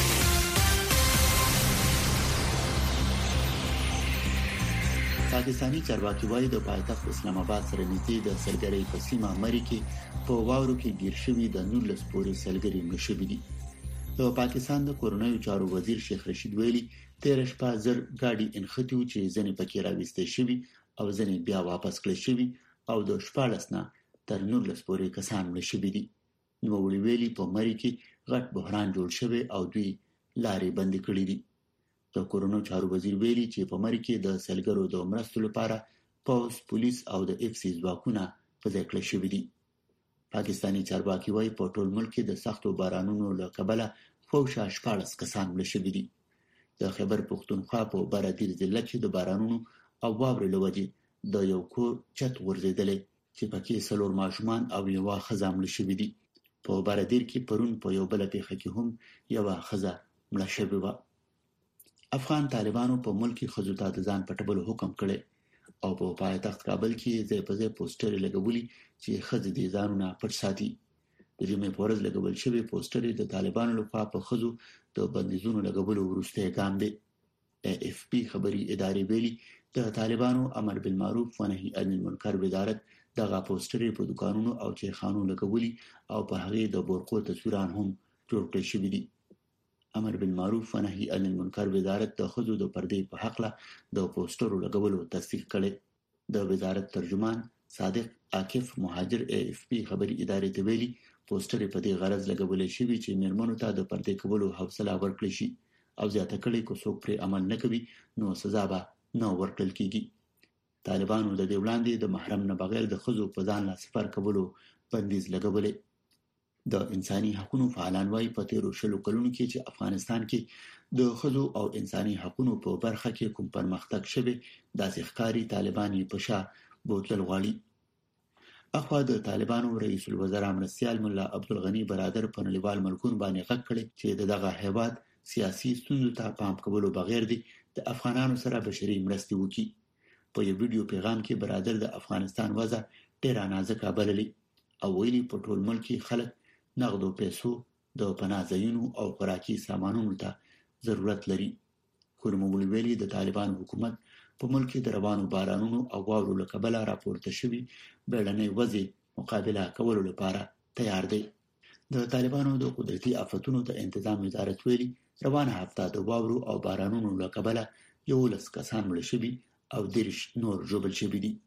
پاکستانی چارواکي وايي د پایتخت اسلام آباد سره نږدې د سلګري په سیمه مری کې په واورو کې گیر شوی د 19 پورې سلګري مړ شوی دي. د پاکستان د کورونایي چارو وزیر شیخ رشید ویلي 13 شپه زر گاډي انختیو چې ځنې پکې راوستي شوی او ځنې بیا واپس کړل شوی او د 14 نه تر 19 پورې کسان مړ شوی دي. نو ویلي په مری کې غټ بحران جوړ شوی او دوی لارې بند کړې دي. د کورونو چارو وزیر ویلي چې په مری کې د سلګرو د مرستو لپاره پولیس پولیس او د اف سی ځواکونه په ځای کړل شوی دي. پاکستانی چارواکي وايي په ټول ملک کې د سختو بارانونو له کبله فوشا 14 کسان مړ شوي دي. د خیبر پختونخوا په برادیر ضلع کې د بارانونو او واورې له وجې د یو کور چت غورځېدلی چې پکې 4 ماشومان او یو ښځه مړ شوي دي. په برادیر کې پرون په یو بل پیښه کې هم یو ښځه مړه شوې و. افغان طالبانو په ملک کې خزو ته د ځان پټولو حکم کړی او په پایتخت کابل کې ځای په ځای پوسټر لګولي چې خزو دې ځانونه پټ ساتي. د جمعې په ورځ لګول شوی پوسټر د طالبانو لخوا په خزو د بندیزونو لګولو وروسته ګام دی. اف پی خبري ادارې ویلي د طالبانو امر بالمعروف و نهي عن المنکر وزارت دغه پوسټر په دکانونو او چایخانو لګولي او په هغه د بورقو تصویران هم جوړ کړی شوی دي. امر بالمعروف و نهي عن المنکر وزارت د خزو د پردې په حق له د پوسټرو لګولو تصدیق کړي. د وزارت ترجمان صادق عاکف مهاجر اف پی خبري ادارې ته ویلي پوسټر په دې غرض لګول شوی چې مرمنو ته د پردې کولو حوصله ورکړي شي او زیاته کړي کو څوک پر عمل نه کوي نو سزا به نه ورکړل کیږي. طالبانو د دې وړاندې د محرم نه بغیر د خزو په ځان لا سفر کولو بندیز لګولې. د انساني حقوقو فعالان وايي په تیرو شلو کلونو کې چې افغانستان کې د خزو او انساني حقوقو په برخه کې کوم پرمختګ شوی داسې ښکاری طالبان یې په شا بوتل غواړي. اخوا د طالبانو رئیس الوزرا مرستیال مولا عبدالغنی برادر په نړیوال ملکونو باندې غږ کړی چې دغه هیواد سیاسي ستونزو ته پام کولو بغیر دی د افغانانو سره بشري مرستې وکړي. په یو ویډیو پیغام کې برادر د افغانستان وضع ډېر نازکه بللې او ویلي په ټول ملک کې خلک نغدو پیسو د پناه ځایونو او خوراکي سامانونو ته ضرورت لري. خورموږي ویلي د طالبان حکومت په ملک کې د روانو بارانونو او واورو له کبله راپورته شوی بیړنۍ وضع مقابله کولو لپاره تیار دی. د طالبانو د قدرتي آفتونو د تنظیم وزارت ویلي روانه هفته د واورو او بارانونو له کبله 11 کسان مړ شوي او 10 نور ژوبل شوي دي.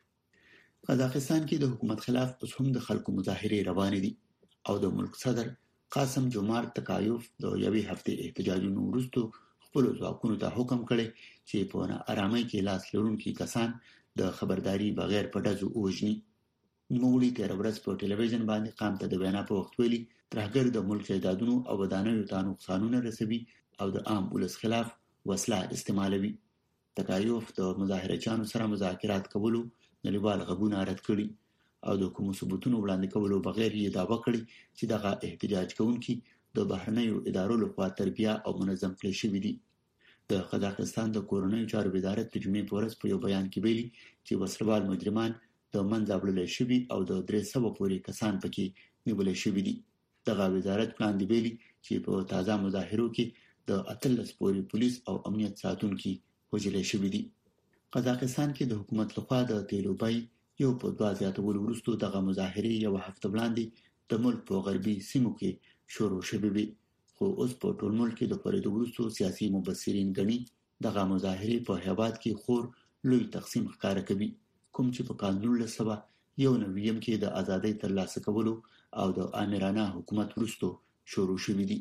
قزاقستان کې د حکومت خلاف اوس هم د خلکو مظاهره روانې دي او د ملک صدر قاسم جمارت تکایوف د یوې هفته احتجاجونو وروسته خپل ځواکونو ته حکم کړی چې په نا آرامۍ کې لاس لرونکي کسان د خبرداري بغیر په ډزو وژني. نوموړي تیر ورځ په ټلویزیون باندې قام ته د وینا په وخت ویلي ترهګر د ملک جایدادونو او ودانیو ته نقصانونه رسوي او د عام ولس خلاف وسله استعمالوي. تکایوف د مظاهرچیانو سره مذاکرات کولو نړیوال غږونه رد کړي او د کوم ثبوتونو وړاندې کولو بغیر یې دعوا کړې چې دغه احتجاج کوونکي د بهرنیو ادارو لخوا تربیه او منظم کړي شوی دي. د قزاقستان د کورونایي چارو وزارت د جمعې په ورځ په یو بیان کې ویلي چې وسلوال مجرمان د منځه وړل شوي او د 300 پورې کسان پکې نیول شوي دي. دغه وزارت وړاندې ویلي چې په تازه مظاهرو کې د 18 پورې پولیس او امنیت ساتونکي وژل شوي دي. قزاقستان کې د حکومت لخوا د تیلو بای یو په 2000 وروسته دغه مظاهره یو هفته وړاندې د ملک په غربي سیمو کې شروع شوې وي، خو اوس په ټول ملک کې د پرېدو وروسته سیاسي مبصرین ګڼي دغه مظاهره په هیواد کې خور لوی تقسیم ښکار کوي، کوم چې په کال 1991 کې د ازادۍ ترلاسه کولو او د آمرانه حکومت وروسته شروع شوې دي.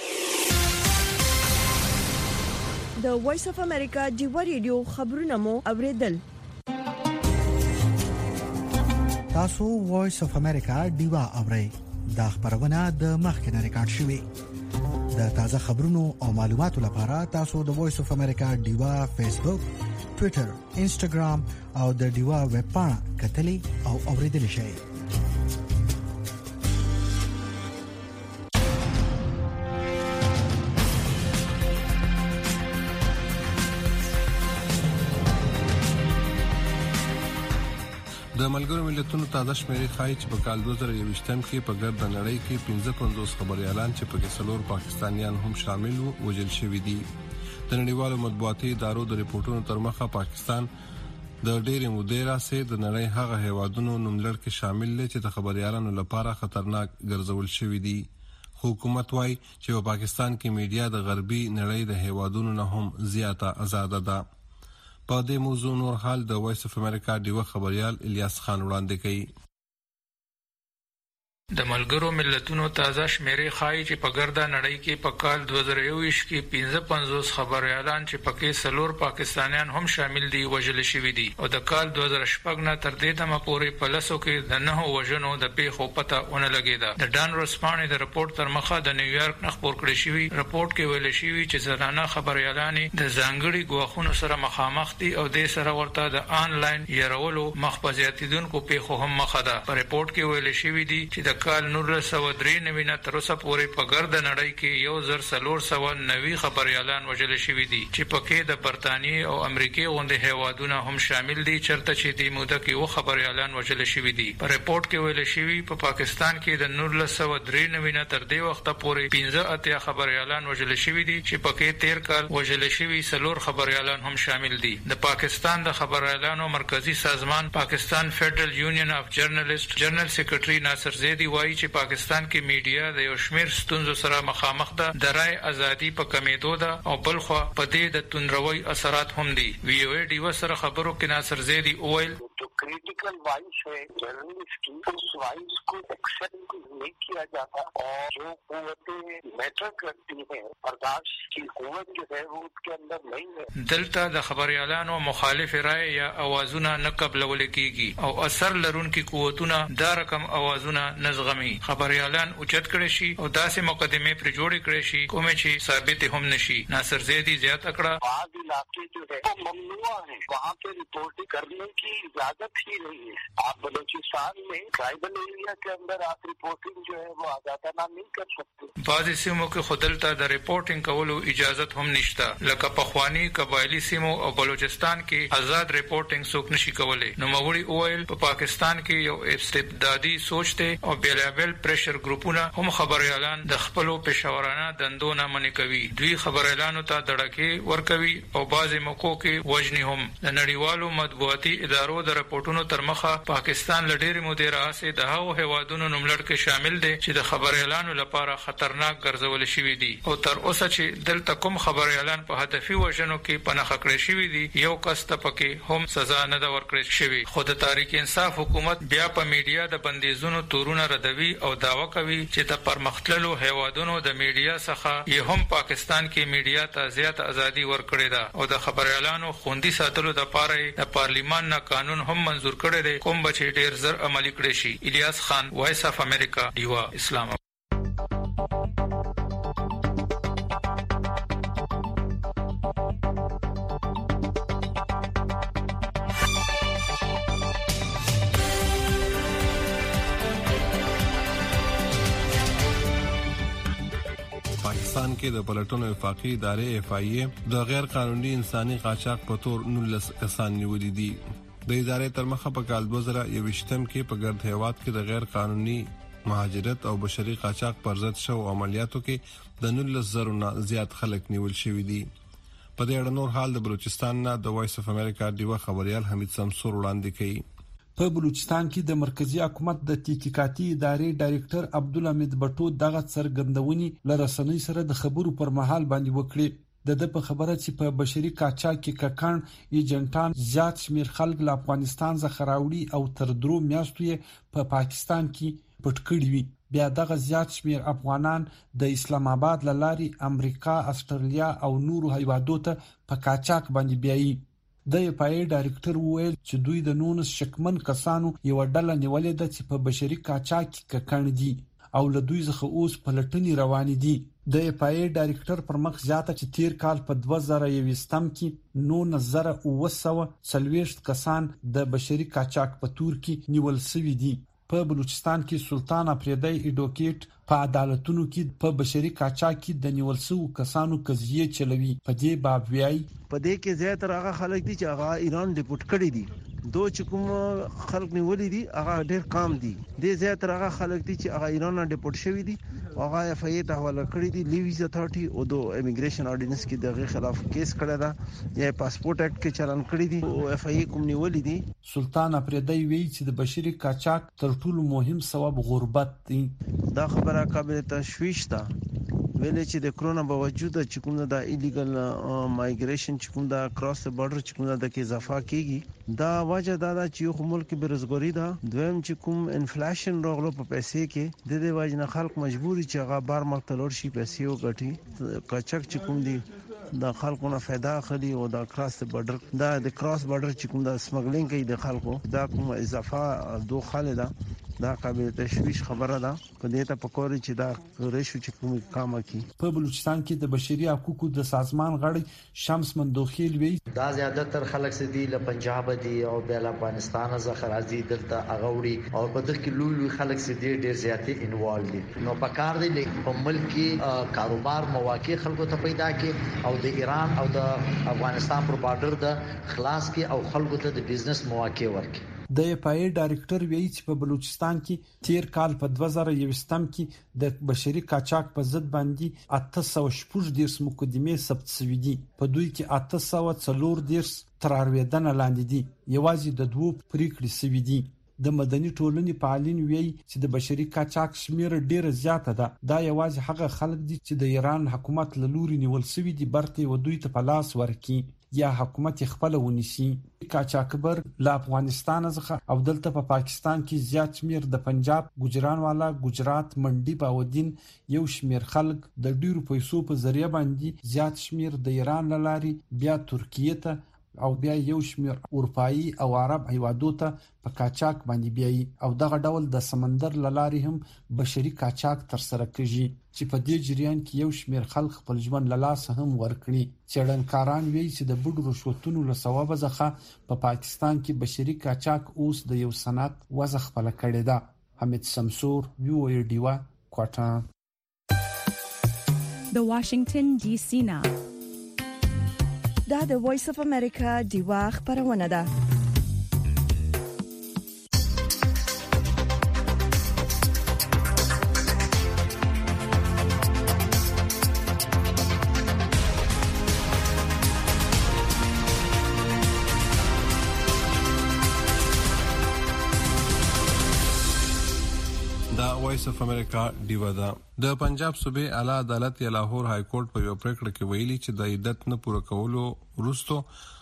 د وایس اف امریکا ډیوا ریډیو خبرونه مو اوریدل. تاسو وایس اف امریکا ډیوا اورئ. دا خبرونه د مخکنه ریکارډ شوې. د تازه خبرونو او معلوماتو لپاره تاسو د وایس اف امریکا ډیوا فیسبوک، ټوئیټر، انسټاګرام او د ډیوا ویب پاڼه کتلې او اوریدل شئ. د ملګرو ملتونو تازه شمیرې ښایي چې په کال 2021 کې په ګرد نړۍ کې 55 خبريالان چې په کې 4 پاکستانیان هم شامل وو وژل شوي دي. د نړیوالو مطبوعاتي ادارو د ریپورتونو تر مخه پاکستان د ډېرې مودې راځي د نړۍ هغه هیوادونو نوملړ کې شامل دي چې د خبريالانو لپاره خطرناک ګرځول شوي دي. حکومت وايي چې په پاکستان کې میډیا د غربي نړۍ د هیوادونو نه هم زیاته آزاد ده. په دې موضوع نور حال د وایس اف امریکا ډیوه خبريال الیاس خان وړاندې کوي. د ملګرو ملتونو تازه شمیرې ښایي چې په ګرده نړۍ کې په کال 2021 کې 55 خبريالان چې پکې 4 پاکستانیان هم شامل دي وژل شوي دي او د کال 2016 نه تر دې دمه پورې په لسو کې د 9 وژنو د پیښو پته ونه لګیده. د ډان روسپانې د رپورت تر مخه د نیویارک نه خبر کړی شوی رپورت کې ویل شوی چې زنانه خبريالان د ځانګړي ګواښونو سره مخامخ دي او د سره ورته د آنلاین یارولو مخبزیاتیدونکو پیښو هم مخه ده. په رپورت کې ویل شوی دي چې د کال 1993 نه تر اوسه پورې په ګرد نړۍ کې 1490 خبريالان وژل شوي دي چې پکې د برتانیې او امریکای غونډې هیوادونه هم شامل دي چرته چې د موده کې و خبريالان وژل شوي دي. په رپورت کې ویل شوی په پاکستان کې د 1993 نه تر دې وخت پورې 15 خبريالان وژل شوي دي چې پکې 13 کال وژل شوي 4 خبريالان هم شامل دي. د پاکستان د خبريالانو مرکزی سازمان پاکستان فیډرل یونین اف جرنالست جنرال سیکریټري ناصر زیدی وایي چې پاکستان کې میډیا د یو شمېر ستونزو سره مخامخ ده. د رای ازادي په کمیدو ده او بلخو په دې د توندروي اثرات هم دي. وی او ای ډیو سره خبرو کې ناصر زیدی اویل जो क्रिटिकल वॉइस है जर्नलिस्ट की उस वॉइस को एक्सेप्ट नहीं किया जाता और जो कुव्वतें मैटर करती हैं बर्दाश्त की कुव्वत जो है वो उसके अंदर नहीं है. دلته د خبريالانو مخالف رائے یا اوازونه نه قبلول کیږي او اثر لرونکي قوتونه دا رقم اوازونه نزغمي. خبريالان اوچت کړي شي او داسې مقدمه پر جوړ کړي شي کومه چې ثابت هم نشي. ناصر زیدی زیات کړه بعض علاقے جو ہے وہ ممنوع ہے وہاں پہ رپورٹ کرنے کی इजाजत ही नहीं है. आप बलूचिस्तान में ट्राइबल एरिया के अंदर आप रिपोर्टिंग जो है वो आजादाना नहीं कर सकते. بعضی سیمو کې خودلته د ریپورټینګ کولو اجازه هم نشته لکه پخوانی قبایلی سیمو او بلوچستان کې آزاد ریپورټینګ څوک نشي کولای. نو مغوړي اویل په پاکستان کې یو استبدادي سوچ ته او بیلابل پریشر ګروپونه هم خبريالان د خپلو پېښورانه دندونه منې کوي. دوی خبريالانو ته دړکې ورکوي او بعضی موکو کې وژني هم. د نړیوالو مطبوعاتي ادارو د رپورټونو تر مخه پاکستان لډېر مودې راځي د هغو هیوادونو نوملړ کې شامل دي چې د خبريالانو لپاره خطرناک ګرځول شوي دي او تر اوسه چې دلته کوم خبريالان په هدفي وژنو کې پناه کړی شوي دي یو کس ته پکې هم سزا نه ده ورکړل شوی. خو د تحریک انصاف حکومت بیا په میډیا د بندیزونو تورونه ردوي او داوا کوي چې د پرمختللو هیوادونو د میډیا څخه یې هم پاکستان کې میډیا ته زیات ازادي ورکړې ده او د خبريالانو خوندي ساتلو لپاره د پارلیمان نه قانون هم منزور کړی دی کوم چې ډیر زر عملی کړی شي. الیاس خان وایس اف امریکا ډیوا اسلام. پاکستان کې د پلټنو وفاقي ادارې اف آی ای د غیر قانوني انساني قاچاق په تور 19 کسان نیولې دي. د ادارې تر مخه په کال 2021 کې په ګرد هیواد کې د غیر قانوني مهاجرت او بشري قاچاق پر ضد شو عملیاتو کې د 19,000 نه زیات خلک نیول شوي دي. په دې اړه نور حال د بلوچستان نه د وایس اف امریکا ډیوا خبريال حمید سمسور وړاندې کوي. په بلوچستان کې د مرکزی حکومت د تحقیقاتي ادارې ډایریکټر عبدالحمید بټو دغه څرګندونې لرسنۍ سره د خبرو پر مهال باندې وکړي. د په خبره چې په بشري قاچاق کې ککړ ایجنټان زیات شمیر خلک له افغانستان څخه راوړي او تر 3 میاشتو یې په پاکستان کې پټ کړی وي. بیا دغه زیات شمیر افغانان د اسلام آباد لاري امریکا، استرالیا او نورو هیوادو ته په قاچاق باندې بیایي. د پای ډایریکټر وویل چې دوی د 19 شکمن کسانو یو ډله نیولې ده چې په بشري قاچاق کې ککړ دي او له دوی څخه اوس پلټنې روانې دي. د پای ډایریکټر پر مخ ځاته چې تیر کال په 2020 کې 9940 کسان د بشري قاچاق په تور کې نیول شوي دي. په بلوچستان کې سلطان افریدی ایډوکیټ په عدالتونو کې په بشري قاچاق کې د نیول شوو کسانو قضیه چلوي. په دې باب ویاي په دې کې زیاتره هغه خلک دي چې هغه ایران ډیپورټ کړي دي. دوه چې کوم خلک نیولې دي هغه ډېر کم دي. د زیاتره هغه خلک دي چې هغه ایران نه ډیپورټ شوي دي، هغه اف ای ته حواله کړی دي. لیویز اتھارټي او د امیګریشن اورډیننس کې دغه خلاف کیس کړی دا یا پاسپورت اکټ کې چلن کړی دي او اف ای کوم نیولې دي. سلطان افریدی وی چې د بشري قاچاق تر ټولو مهم سبب غربت دی. دا خبره قابل تشویش ده ویلې چې د کرونا باوجود چې کوم د ایلیګل مایګریشن چې کوم د کراس بارډر چې کوم د کې اضافه کیږي، دا وجه دا چې یو ملک بیروزګاری ده. دویم چې کوم انفلیشن راغلو په پیسې کې د دې وجه نه خلک مجبوري چې هغه بار مختلور شي پیسې وګټي. قاچاق چې کوم دي د خلکو نه फायदा اخلي او د کراس بارډر د کراس بارډر چې کوم د سمګلینګ کوي د خلکو دا کوم اضافه دوه خالده دا قابل تشویش خبره ده. په دې ته پکوري چې دا ریشو چې کوم کام کوي. په بلوچستان کې د بشري حقوقو د سازمان غړي شمس مندوخیل وی دا زیاتره خلک سدي له پنجاب دي او بل افغانستان څخه راځي دلته اغوړي او په دغه کې لوی خلک سدي ډېر زیاتې انوالو دي. نو پکار دي په ملک کې کاروبار مواقع خلکو ته پیدا کړي او د ایران او د افغانستان پر بارډر د خلاص کې او خلکو ته د بزنس مواقع ورکړي. د پای ډایریکټر ویلي چې په بلوچستان کې تیر کال په 2020 کې د بشري قاچاق په ضد باندې 814 مقدمې ثبت شوې دي. په دوی کې 840 تر اړوندنه لاندې دي. یوازې د 2 پریکړې شوې دي. د مدني ټولنې فعالین ویلي چې د بشري قاچاق شمیر ډیره زیاته ده. دا یوازې هغه خلک دي چې د ایران حکومت له لوري نیول شوي دي برته و دوی ته په لاس ورکړي یا حکومت خپل ونیسي. قاچاقبر له افغانستان څخه او دلته په پاکستان کې زیات شمیر د پنجاب، ګجرانوالا، ګجرات، منډي، باودین یو شمیر خلک د ډیرو پیسو په ذریعہ باندې زیات شمیر د ایران لاري بیا ترکیه ته او بیا یو شمیر اروپאי او عرب هیوادو ته په قاچاق باندې بیایي او دغه ډول د سمندر لاري هم بشري قاچاق تر سره کوي چې په دې جریان کې یو شمیر خلک خپل ژوند له لاسه هم ورکړي. چړنکاران وایي چې د بډو رشوتونو له ثواب څخه په پاکستان کې بشري قاچاق اوس د یو صنعت وضع خپل کړی ده. حمید شمسور، وی او ډیوا، کوټا. د واشنگټن ډي سي نه دا د وایس اف امریکا دیوا خبرونه ده. وایس اف امریکا دیوا دا د پنجاب صوبې اعلی عدالت یا لاهور های کورټ په یو پریکړه کې ویلي چې د عدت نه پوره کولو وروسته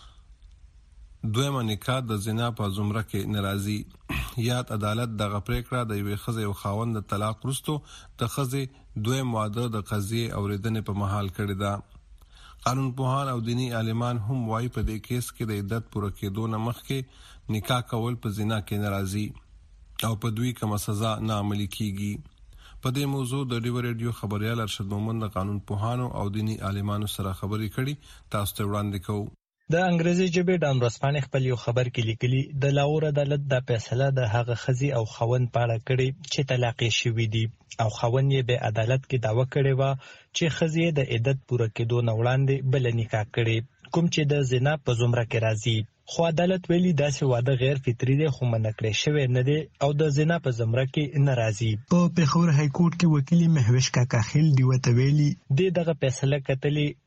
دویمه نکاح د زنا په زمره کې ناراضي. یاد عدالت دغه پریکړه د یوې ښځې او خاوند د طلاق وروسته د ښځې دویم واده د قضیې اوریدنې په محال کړی ده. قانون پوهان او دینی عالمان هم وايي په دې کیس کې د عدت پوره کېدو نه مخکې نکاح کول په زنا کې ناراضي او په دوی کومه سزا نه عملي کیږي. په دې موضوع د ډیو ریډیو خبريال ارشد مومند د قانون پوهانو او دینی عالمانو سره خبرې کړي. تاسو ته وړاندې کوو. د انګریزي ژبې د امرسپانې خپل یو خبر کې لیکلي د لاهور عدالت د فیصله د هغه خزي او خوند پاړه کړي چې طلاق شوی دي او خوند یې به عدالت کې داوا کړي و چې خزي د عدت پوره کېدو نه وړاندې بل نکاح کړي کوم چې د زنا په زمره کې راځي. خو عدالت ویلي داسې واده غیر فطري دی خو منکړی شوی نه دی او د زنا په زمره کې ناراضي. په پیښور های کورټ کې وکیل مهوش کاکا خیل دی وته ویلي دغه فیصله کتلې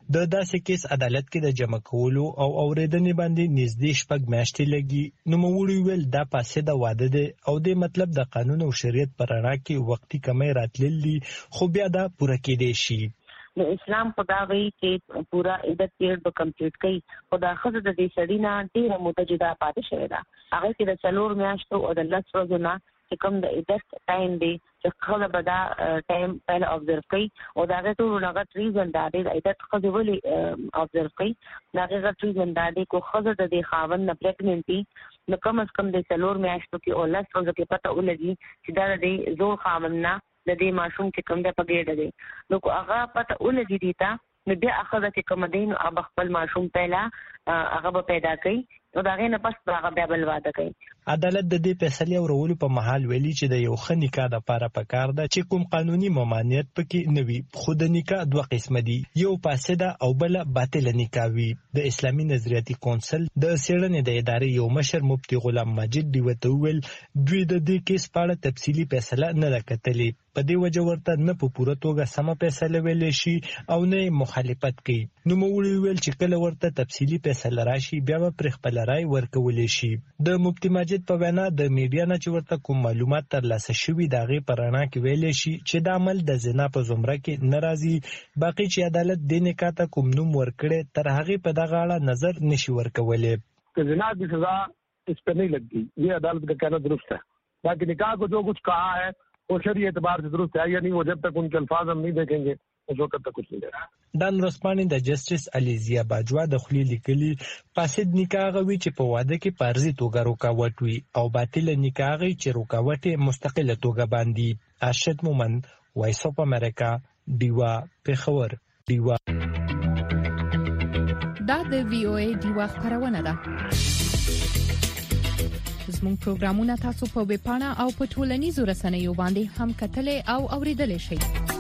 د داسې کیس عدالت کې د جمع کولو او اوریدنې باندې نږدې 6 میاشتې لګي. نوموړي ویل دا فاسده واده دی او د مطلب د قانون او شریعت پر رڼا کې وختي کمی راتللی خو بیا دا پوره کېدی شي. نو اسلام خدا وی چې پورا عدت پیریډ به کمپلیټ کړي او دا خزه د دې سړی نه ډیره متجدا پاتې شوی دا هغه کې د 4 میاشتو او د 10 ورځو نه چې کوم د عدت ټایم دی چې خزه به دا ټایم پهل ابزرو کوي او دا ټول هغه ریزن دا دی عدت خزه ولې ابزرو کوي دا هغه ریزن دا دی کو خزه د دې خاوند نه پریګننټي نو کم از کم د 4 میاشتو کې او 10 ورځو کې پته ولګي چې دا د زوړ خاوند نه د دې ماشوم کې کوم د پګېډه دی نو کو هغه پته ولګی دیتا نو بیا هغه چې کوم دین او خپل ماشوم پهلا هغه به پیدا کوي او دا غینه پس هغه بیا بل واده کوي. عدالت د دې فیصله ورولو په محل ویلي چې د یو ښه نکاح لپاره پکار ده چې کوم قانوني ممانعت پکې نه وي. خو د نکاح دوه قسمه دي، یو فاسده او بل باطل نکاح وي. د اسلامي نظریاتي کونسل د سیړنې د ادارې یو مشر مفتي غلام ماجد دی وتویل دوی د دې کیس په اړه تفصیلی فیصله نه راکټلې. په دې وجه ورته نه په پوره توګه سمه فیصله ویل شي او نه مخالفت کوي. نو موږ ویل چې کله ورته تفصیلی فیصله راشي بیا به پر خپل رائے ورکول شي. د مفتي ماجد په وینا د میډیا نه چې ورته کوم معلومات ترلاسه شوي د هغې په رڼا کې ویلی شي چې د عمل د زنا په زمره کې نه راځي. باقي چې عدالت دې نکاح ته کوم نوم ورکړی تر هغې په دغه اړه نظر نشي ورکولی. زنا کی سزا اس پہ نہیں لگتی، یہ عدالت کا کہنا درست ہے. باقی نکاح کو جو کچھ کہا ہے وہ شرعی اعتبار سے درست ہے یا نہیں، وہ جب تک ان کے الفاظ ہم نہیں دیکھیں گے اس وقت تک کچھ نہیں دے رہا. د نورسپانې د جسټس علیزیا باجوا د خولي لیکلي فاسد نکاح غوي چې په واده کې پارزي توګه رکاوټ وي او باطل نکاح غوي چې رکاوټ مستقله توګه باندې. ارشد مومند، وایس اف امریکا، دیوا پیښور. دیوا دا د وی او ای دیوا خبرونه ده. زموږ پروګرامونه تاسو په ویب پاڼه او په ټولنیزو رسنیو باندې هم کتلې او اوریدلې شئ.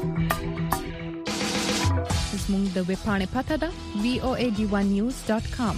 زموږ د ویب پاڼې پته ده voadivanews.com.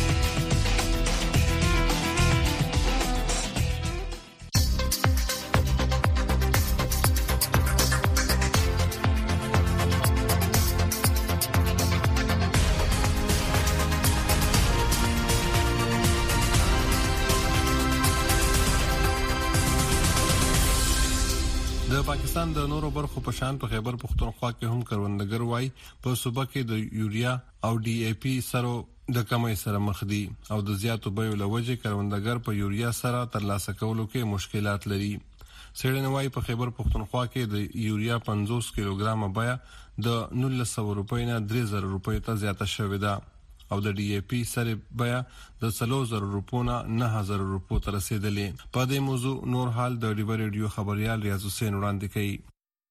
د پاکستان د نورو برخو په شان په خیبر پختونخوا کې هم کروندګر وای په صوبه کې د یوریا او ډي اي پي سره د کمۍ سره مخ دي او د زیاتو بیو لوجه کروندګر په یوریا سره ترلاسه کولو کې مشکلات لري. سړنه وای په خیبر پختونخوا کې د یوریا 50 کیلوګرام بیه د 1900 روپۍ نه 3000 روپۍ ته زیاته شوې ده او د ډي اي پي سره بیه د 3000 روپو نه 9000 روپو ته رسیدلې. په دې موضوع نور حال د ډیو ریډیو خبريال ریاض حسین وړاندې کوي.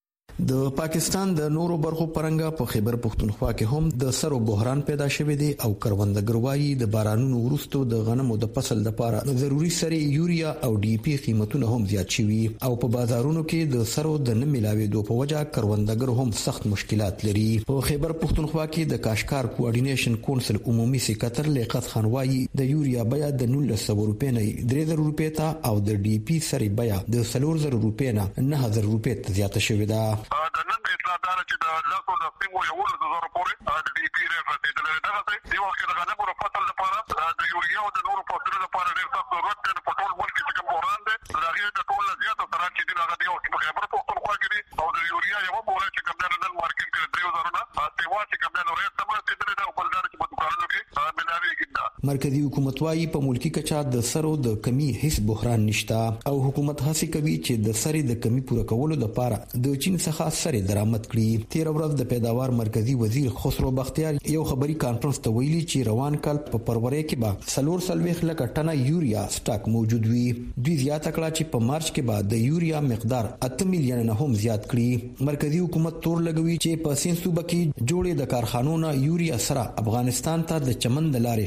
د پاکستان د نورو برخو پرنګا په خیبر پختونخوا کې هم د سرو بحران پیدا شوی دی او کروندګر وایي د بارانونو وروسته د غنمو د فصل لپاره ضروری سره یوریا او ډي پی قیمتونه هم زیات شوي او په بازارونو کې د سرو د نه ملاوېدو په وجه کروندګر هم سخت مشکلات لري. په خیبر پختونخوا کې د کاشکار کوارډینیشن کونسل عمومي سکرټر لیاقت خان وایي د یوریا بیه د 1900 روپۍ نه 3000 روپۍ ته او د ډي پی سره بیه د 4000 روپۍ نه 9000 روپۍ ته زیاته شوې ده. د نن د اطلاع دار چې د لاسو د سیمو یو له زره پورې د ډي پی ریټ رسیدلې ده. هغه دی وخت د غنمو فصل لپاره د یوریا او د نورو فصلونو لپاره ډېر سخت ضرورت دی. په ټول ملک کې کوم بحران دی دا غیر د ټول زیاته سره چې دی هغه دی او په خیبر پختونخوا کې دی او د یوریا یو بوله چې کوم د نن مارکیټ کې 3000 نه دیوا چې کوم د ریټ سم رسیدلې ده او بل ځای چې په دکانونو کې ملاوي کیده. مرکزی حکومت وايي په ملکی کچا د سرو د کمی هیڅ بحران نشته او حکومت هڅه کوي چې د سرې د کمی پوره کولو لپاره د چین څخه سرې درآمد کړي. 13 ورځ د پیداوار مرکزی وزیر خسرو بختیار یو خبري کانفرنس ته ویلي چې روان کال په فروری کې به 440 لک ټنه یوریا سټاک موجود وي. دوی زیاته کړه چې په مارچ کې به د یوریا مقدار 8 میلیون نه هم زیات کړي. مرکزی حکومت تور لګوي چې په سین صوبه کې جوړې د کارخانو نه یوریا سره افغانستان ته د چمن د لارې قاچاق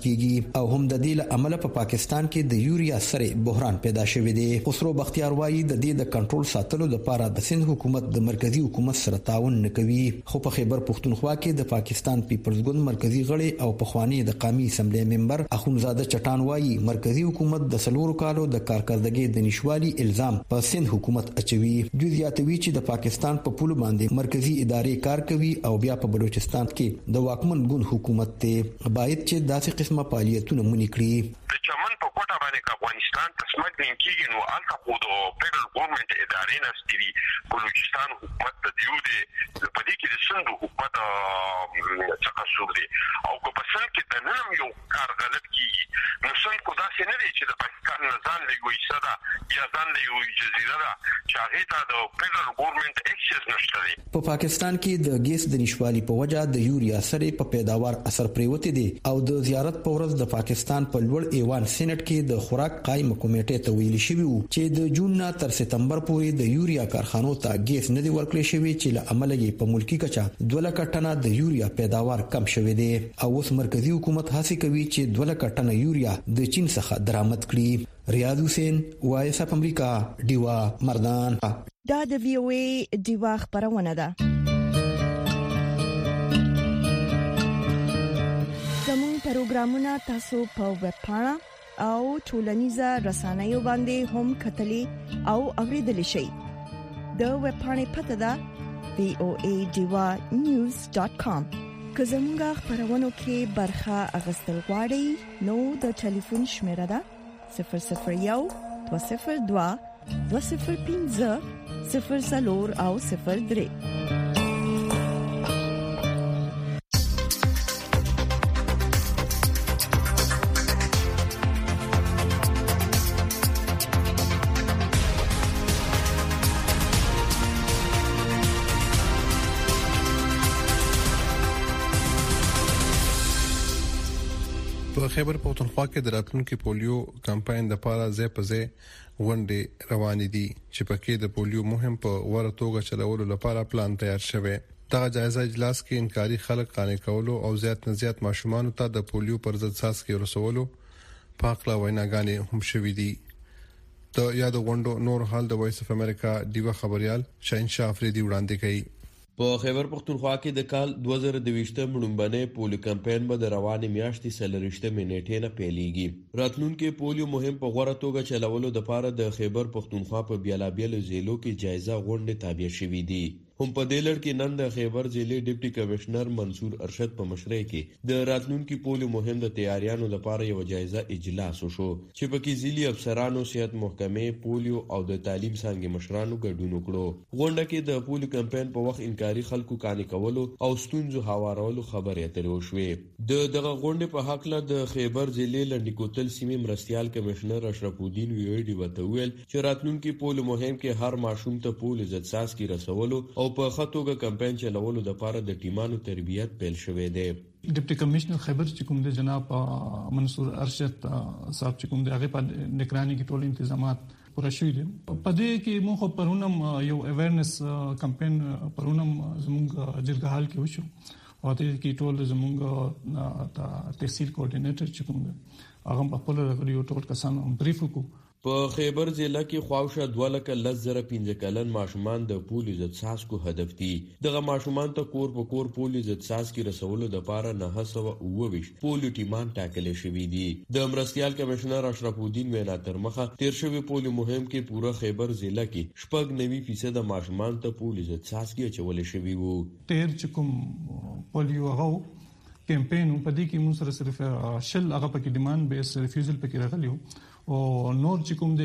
کیږي او هم د دې له عمله په پاکستان کې د یوریا سره بحران پیدا شوی دی. خسرو بختیار وایي د دې د کنټرول ساتلو لپاره د سند حکومت د مرکزی حکومت سره تعاون نه کوي، خو په خیبر پښتونخوا کې د پاکستان پیپلز ګوند مرکزی غړي او په خوانی د قومي اسمبلی ممبر اخونزاده چټان وایي مرکزی حکومت د سلورو کالو د کارکردګۍ د نشوالي الزام په سند حکومت اچوي. دوی زیاتوي چې د پاکستان په پولو باندې مرکزی ادارې کار کوي او بیا په بلوچستان کې د واکمن ګوند حکومت ته باید چې داسې قسمه فعالیتونه مونږ کړی. د چمن په کوټه باندې افغانستان قسمت کېږي نو الته خو د فدرال ګورنمنت ادارې نستري بلوچستان حکومت د دیو دی په دې کې د سند حکومت تقصد دی او کو په سند کې د نن یو کار غلط کیږي نو سند کو داسې نه دی چې د پاکستان نظام لګوي صدا یا ځان له جزیره ده چې هغه ته د فدرال ګورنمنت اکسس نشته دی. په پاکستان کې د ګیس د نشوالي په وجه د یوریا سره په پیداوار اثر پریوتی دی او د زیارت په ورځ د پاکستان په لوړ ایوان سېنات کې د خوراک قائمه کمیټې ته ویل شوی و چې د جون نه تر سپتمبر پورې د یوریا کارخانو ته ګیس نه دی ورکړل شوی چې له عمله یې په ملکی کچا 2 لک ټنه د یوریا پیداوار کم شوی دی او اوس مرکزی حکومت هڅه کوي چې 2 لک ټنه یوریا د چین څخه درآمد کړي. ریاض حسین وایس اف امریکا دیوا مردان. دا د وی او ای دیوا خبرونه ده. زموږ پروګرامونه تاسو په ویب پاڼه او ټولنیزه رسنیو باندې هم کتلی او اوریدلی شئ. د ویب پاڼې پته ده voadiwanews.com. که زموږ خبرونه کې برخه اغستل غواړئ نو د ټلیفون شمیره ده 001 202 205 00 او 03. په خیبر پښتونخوا کې د راتلونکو پولیو کمپاین لپاره ځای په ځای غونډې روانې دي چې پکې د پولیو مهم په وړه توګه چلولو لپاره پلان تیار شوی. دا جایزه اجلاس کې انکاري خلک قانع کولو او زیات نه زیات ماشومان ته د پولیو پر ضد څاڅکي رسولو په اړه ویناګانې هم شوې دي. د یاد غونډو نور حال د وایس اف امریکا دیو خبريال شاهنشاه افریدي وړاندې کوي. په خیبر پښتونخوا کې د کال 2022 مړومبنه پولیو کمپاین به د روانې میاشتې سلریشته منېټې نه پیلېږي. راتلونکو پولیو مهم په غوړه توګه چلولو د لپاره د خیبر پښتونخوا په بیلابیل ضلعو کې جایزه غونډې تابع شوې دي. هم په دې لړ کې نن د خیبر ضلع ډیپټي کمشنر منصور ارشد په مشرۍ کې د راتلونکو پولیو مهم د تیاریانو لپاره یو جایزه اجلاس وشو چې پکې ضلعي افسرانو، صحت محکمې، پولیو او د تعلیم څنګه مشرانو ګډون وکړو. غونډه کې د پولیو کمپاین په وخت انکاري خلکو قانع کولو او ستونزو هوارولو خبرې اترې وشوې. دغه غونډې په حق له د خیبر ضلع لنډی کوتل سیمې مرستيال کمشنر اشرف الدین ویډي وتویل چې راتلونکو پولیو مهم کې هر ماشوم ته پولیو ضد څاڅکي رسولو او په خطوګه کمپاین چلولو د لپاره د ټیمانو تربیت پیل شوې ده. ډیپټي کمشنر خیبر چې کوم د جناب منصور ارشد صاحب چې کوم د هغه په نگرانی کې ټول تنظیمات پوره شوي دي. په دې کې موږ پرونم یو اویرنس کمپاین پرونم زموږ جرګهال کې وشو او دې کې ټول زموږ تحصیل کوارډینیټر چې کوم هغه په خپل غړي ټول کسانو بریف وکړو. په خیبر ضلع کې خواوشه 2,10,15 کلن ماشومان د پولیو ضد څاڅکو هدف دي. دغه ماشومان ته کور په کور پولیو ضد څاڅکي رسولو د لپاره 929 پولیو ټیمان ټاکل شوي دي. د مرستيال کمشنر اشرف الدین وینا تر مخه تیر شوی پولیو مهم کې پوره خیبر ضلع کې 90% ماشومان ته پولیو ضد څاڅکي اچول شوي وو. تیر چې کوم پولیو هغه کمپاین په دې کې موږ سره صرف شل هغه پکې ډیماند بیس ریفیوزل پکې راغلی او نور چې کوم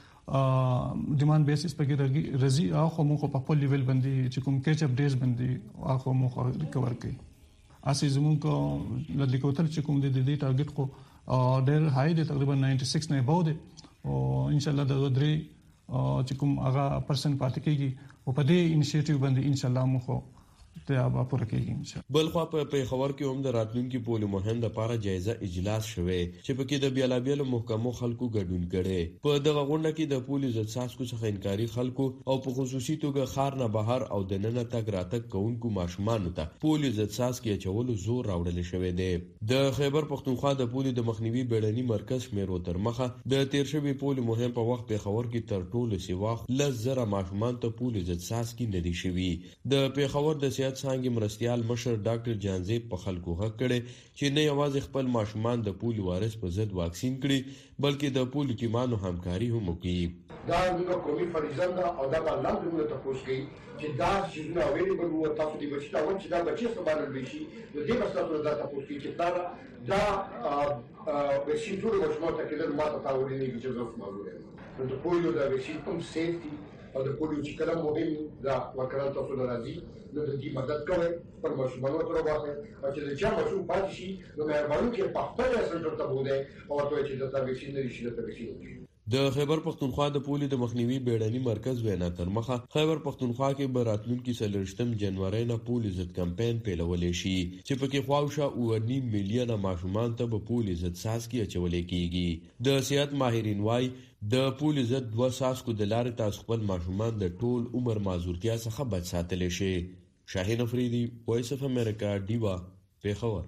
د ډیماند بیسس پکې رضی اخو مخ په خپل لیول باندې چې کوم کیچ اپ ډیز باندې اخو مخ ریکور کړي. اسی زموږ کو لدی کوتل چې کوم د دې ټارګټ کو ډېر هاي دی تقریبا 96 نه ابو دی او ان شاء الله د درې چې کوم هغه پرسنټ پاتې کیږي او په دې انیشیټیو باندې ان شاء الله مخ ته به پوره کیږي. بلخوا په پیښور کې هم د راتلونکي پولیو مهم د لپاره جایزه اجلاس شوه چې پکې د بیلابیلو محکمو خلکو ګډون کړي. په دغه غونډه کې د پولیو ضد څاڅکو څخه انکاري خلکو او په خصوصي توګه خار نه بهر او د نن تک راتګ کوونکو ماشومان ته پولیو ضد څاڅکي چولو زور راوړل شوی دی. د خیبر پختونخوا د پولیو د مخنیوي بیړني مرکز شمیرو تر مخه د تیر شوی پولیو مهم په وخت پیښور کې تر ټولو سیوا 10,000 ماشومان ته پولیو ضد څاڅکي ندي شوی. د پیښور د صحت څانګې مرستيال مشر ډاکټر جانزیب په خلکو حق کړي چې نه یوازې خپل ماشومان د پولیو وایرس په ضد واکسین کړي بلکې د پولیو ټیمانو همکاري هم وکړي. دا موږ قومي فریضه ده او دا باندې موږ ته پوښتنه کوي چې دا چې نو اویلیبل وو تاسو دې بچی دا چې دا بچی سبا لري شي د دې مسله دا تاسو کې دا بچی ټول مشمول ته کېدل ما ته تاوري نه کیږي چې زه موجود یم. د پولیو دا بچی کوم سیفټي او د پولیو چې کله مهم دا وکړه تاسو راځي نو د دې مدد کوي پر مشمولو تر وخت او چې دا مشمول پاتې شي نو مهرباني کې په خپل سنټر ته بوده او ته چې دا بچی نه شي د بچی د خیبر پختونخوا د پولیو د مخنیوي بیړني مرکز وینا تر مخه خیبر پختونخوا کې به راتلونکي 30 جنوري نه پولیو ضد کمپاین پیلولې شي چې پکې خواوشه 9 میلیونه ماشومان ته به پولیو ضد څاڅکي اچولې کیږي. د صحت ماهرین وايي د پولیو ضد 2 څاڅکو د لارې تاسو خپل ماشومان د ټول عمر معذورتیا څخه بچ ساتلی شي. شاهین افریدي، وایس اف امریکا، ډیوا، پیښور.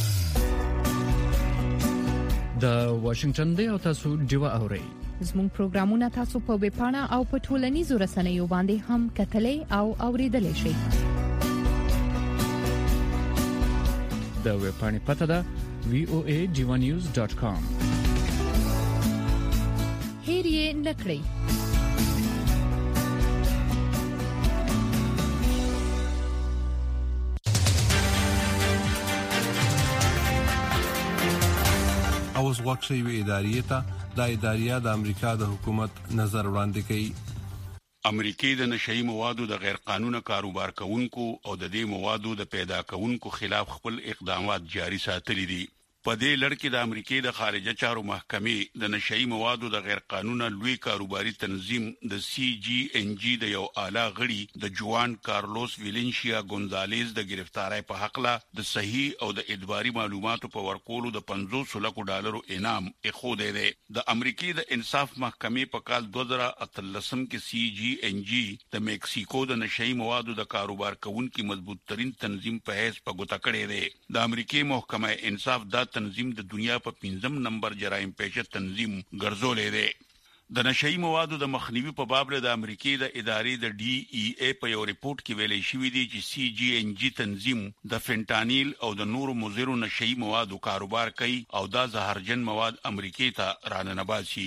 د واشنگټن دی او تاسو ډیوا اورئ. زموږ پروګرامونه تاسو په ویب پاڼه او په ټولنیزو رسنیو باندې هم کتلای او اوریدلای شئ. د ویب پاڼې پته ده voa.divanews.com. هیر یې نکړئ. اوس وخت شوی ادارې ته د ادارې د امریکا د حکومت نظر وړاندې کوي. امریکای د نشئی موادو د غیر قانوني کاروبار کوونکو او د دې موادو د پیدا کوونکو خلاف خپل اقدامات جاري ساتلي دي. په دې لړ کې د امریکای د خارجه چارو محکمې د نشئی موادو د غیر قانوني لوی کاروباري تنظیم د CGNG د یو اعلی غړي د جوان کارلوس ویلنشیا ګونزاليز د گرفتاری په حق له د صحیح او د ادباري معلوماتو په ورکولو د 500 لک ډالر انعام اخوده دی. د امریکای د انصاف محکمې په کال 2013 کې CGNG د میکسیکو د نشئی موادو د کاروبار کوونکو مضبوط ترين تنظیم په حیث په ګوته کړی دی. د امریکای محکمه انصاف د تنظیم د دنیا په 5م نمبر جرایم پیشه تنظیم ګرځولې ده. د نشئی موادو د مخنیوي په باب له د امریکای د ادارې د DEA په یو ریپورت کې ویلي شوی دی چې CGNG تنظیم د فنټانیل او د نورو مضرو نشئی موادو کاروبار کوي او دا زهرجن مواد امریکای ته راننباسي.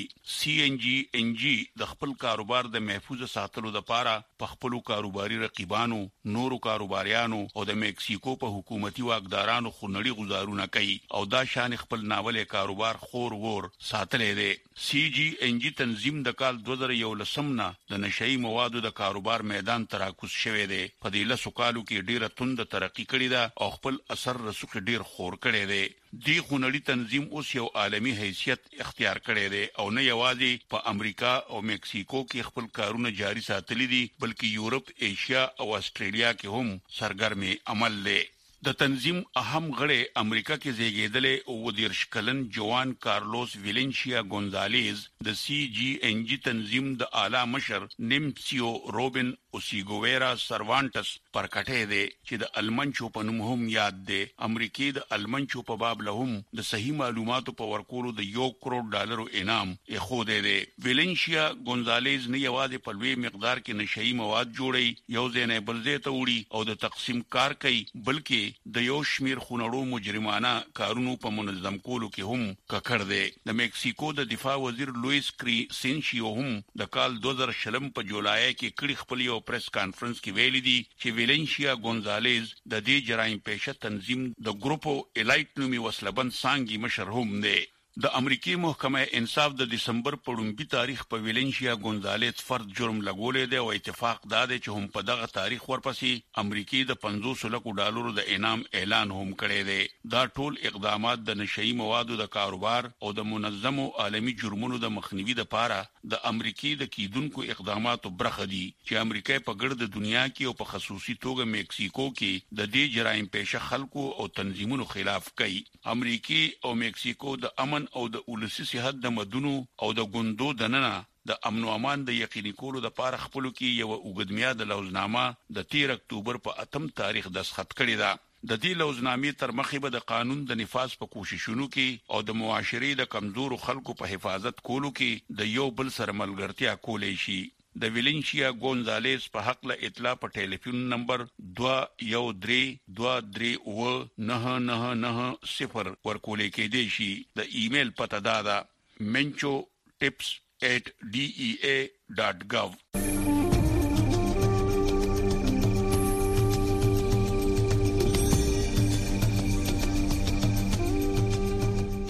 CGNG د خپل کاروبار د محفوظ ساتلو لپاره په خپل کاروباري رقیبانو، نورو کاروباریانو او د میکسیکو په حکومتي واکدارانو خونړي گزارونه کوي او دا شان خپل ناولې کاروبار خور ور ساتلې دی. CGNG تنظیم د کال 2011 نه د نشئی موادو د کاروبار میدان تراکوس شوی دی. په دې لسو کالو کې ډیره توند ترقی کړې ده او خپل اثر رسوخ ډیر خور کړی دی. دی خونړي تنظیم اوس یو عالمی حیثیت اختیار کړی دی او نه یوازې په امریکا او میکسیکو کې خپل کارونه جاري ساتلي دي بلکې یورپ، ایشیا او استرالیا کې هم سرګرمي عمل دی. د تنظیم اهم غړي امریکا کې زیږیدلې او د ارشکلن جوان کارلوس ویلنشیا ګونزاليز د CGNG تنظیم د اعلی مشر نیمسیو روبن اوسیګویرا سروانټس پر کټه دی چې د المنچو په نوم هم یاد دی. امریکای د المنچو په باب له هم د صحیح معلوماتو په ورکولو د 1 کروڑ ډالر انعام اخوده دی. ویلنشیا ګونزاليز نه یوازې په لوی مقدار کې نشئی مواد جوړي، یو ځای بل ځای ته وړي او د تقسیم کار کوي، بلکې د یو شمیر خونړو مجرمانه کارونو په منظم کولو کې هم ککړ دی. د میکسیکو د دفاع وزیر لوئس کریسنشیو هم د کال 2000 په جولای کې کړي خپل یو پریس کانفرنس کې ویلي دي چې ویلنشیا ګونزاليز د دې جرایم پیشه تنظیم د ګروپو الایټ نومي وسلبند څنګه مشر هم دی. د امریکای محکمه انصاف د دسمبر په 2 تاریخ په ویلنشیا ګونزالز فرد جرم لګولې دی او اتفاق دا دی چې هم په دغه تاریخ ورپسې امریکای د 500 لک ډالرو د انعام اعلان هم کړی دی دا ټول اقدامات د نشئی موادو د کاروبار او د منظمو عالمی جرمونو د مخنیوي لپاره د امریکای د کیدونکو اقداماتو برخه دي چې امریکای په ګرد دنیا کې او په خصوصي توګه میکسیکو کې د دې جرایم پیشه خلکو او تنظیمونو خلاف کوي امریکای او میکسیکو د امن او د ولسی صحت د مدونو او د ګوندو دننه د امن او امان د یقیني کولو د پاره خپل کې یو اوګدمیاده لوزنامه د 13 اکتوبر په 8 تاریخ دستخط کړی ده د دې لوزنامې تر مخې به د قانون د نفاذ په کوششونو کې او د معاشري د کمزورو خلکو په حفاظت کولو کې د یو بل سره ملګرتیا کولای شي د ویلنشیا ګونزالز په حق له اطلاع په ټلیفون نمبر 21323999 ورکولې کېدې شي د ایمیل پته دا ده menchotips@dea.gov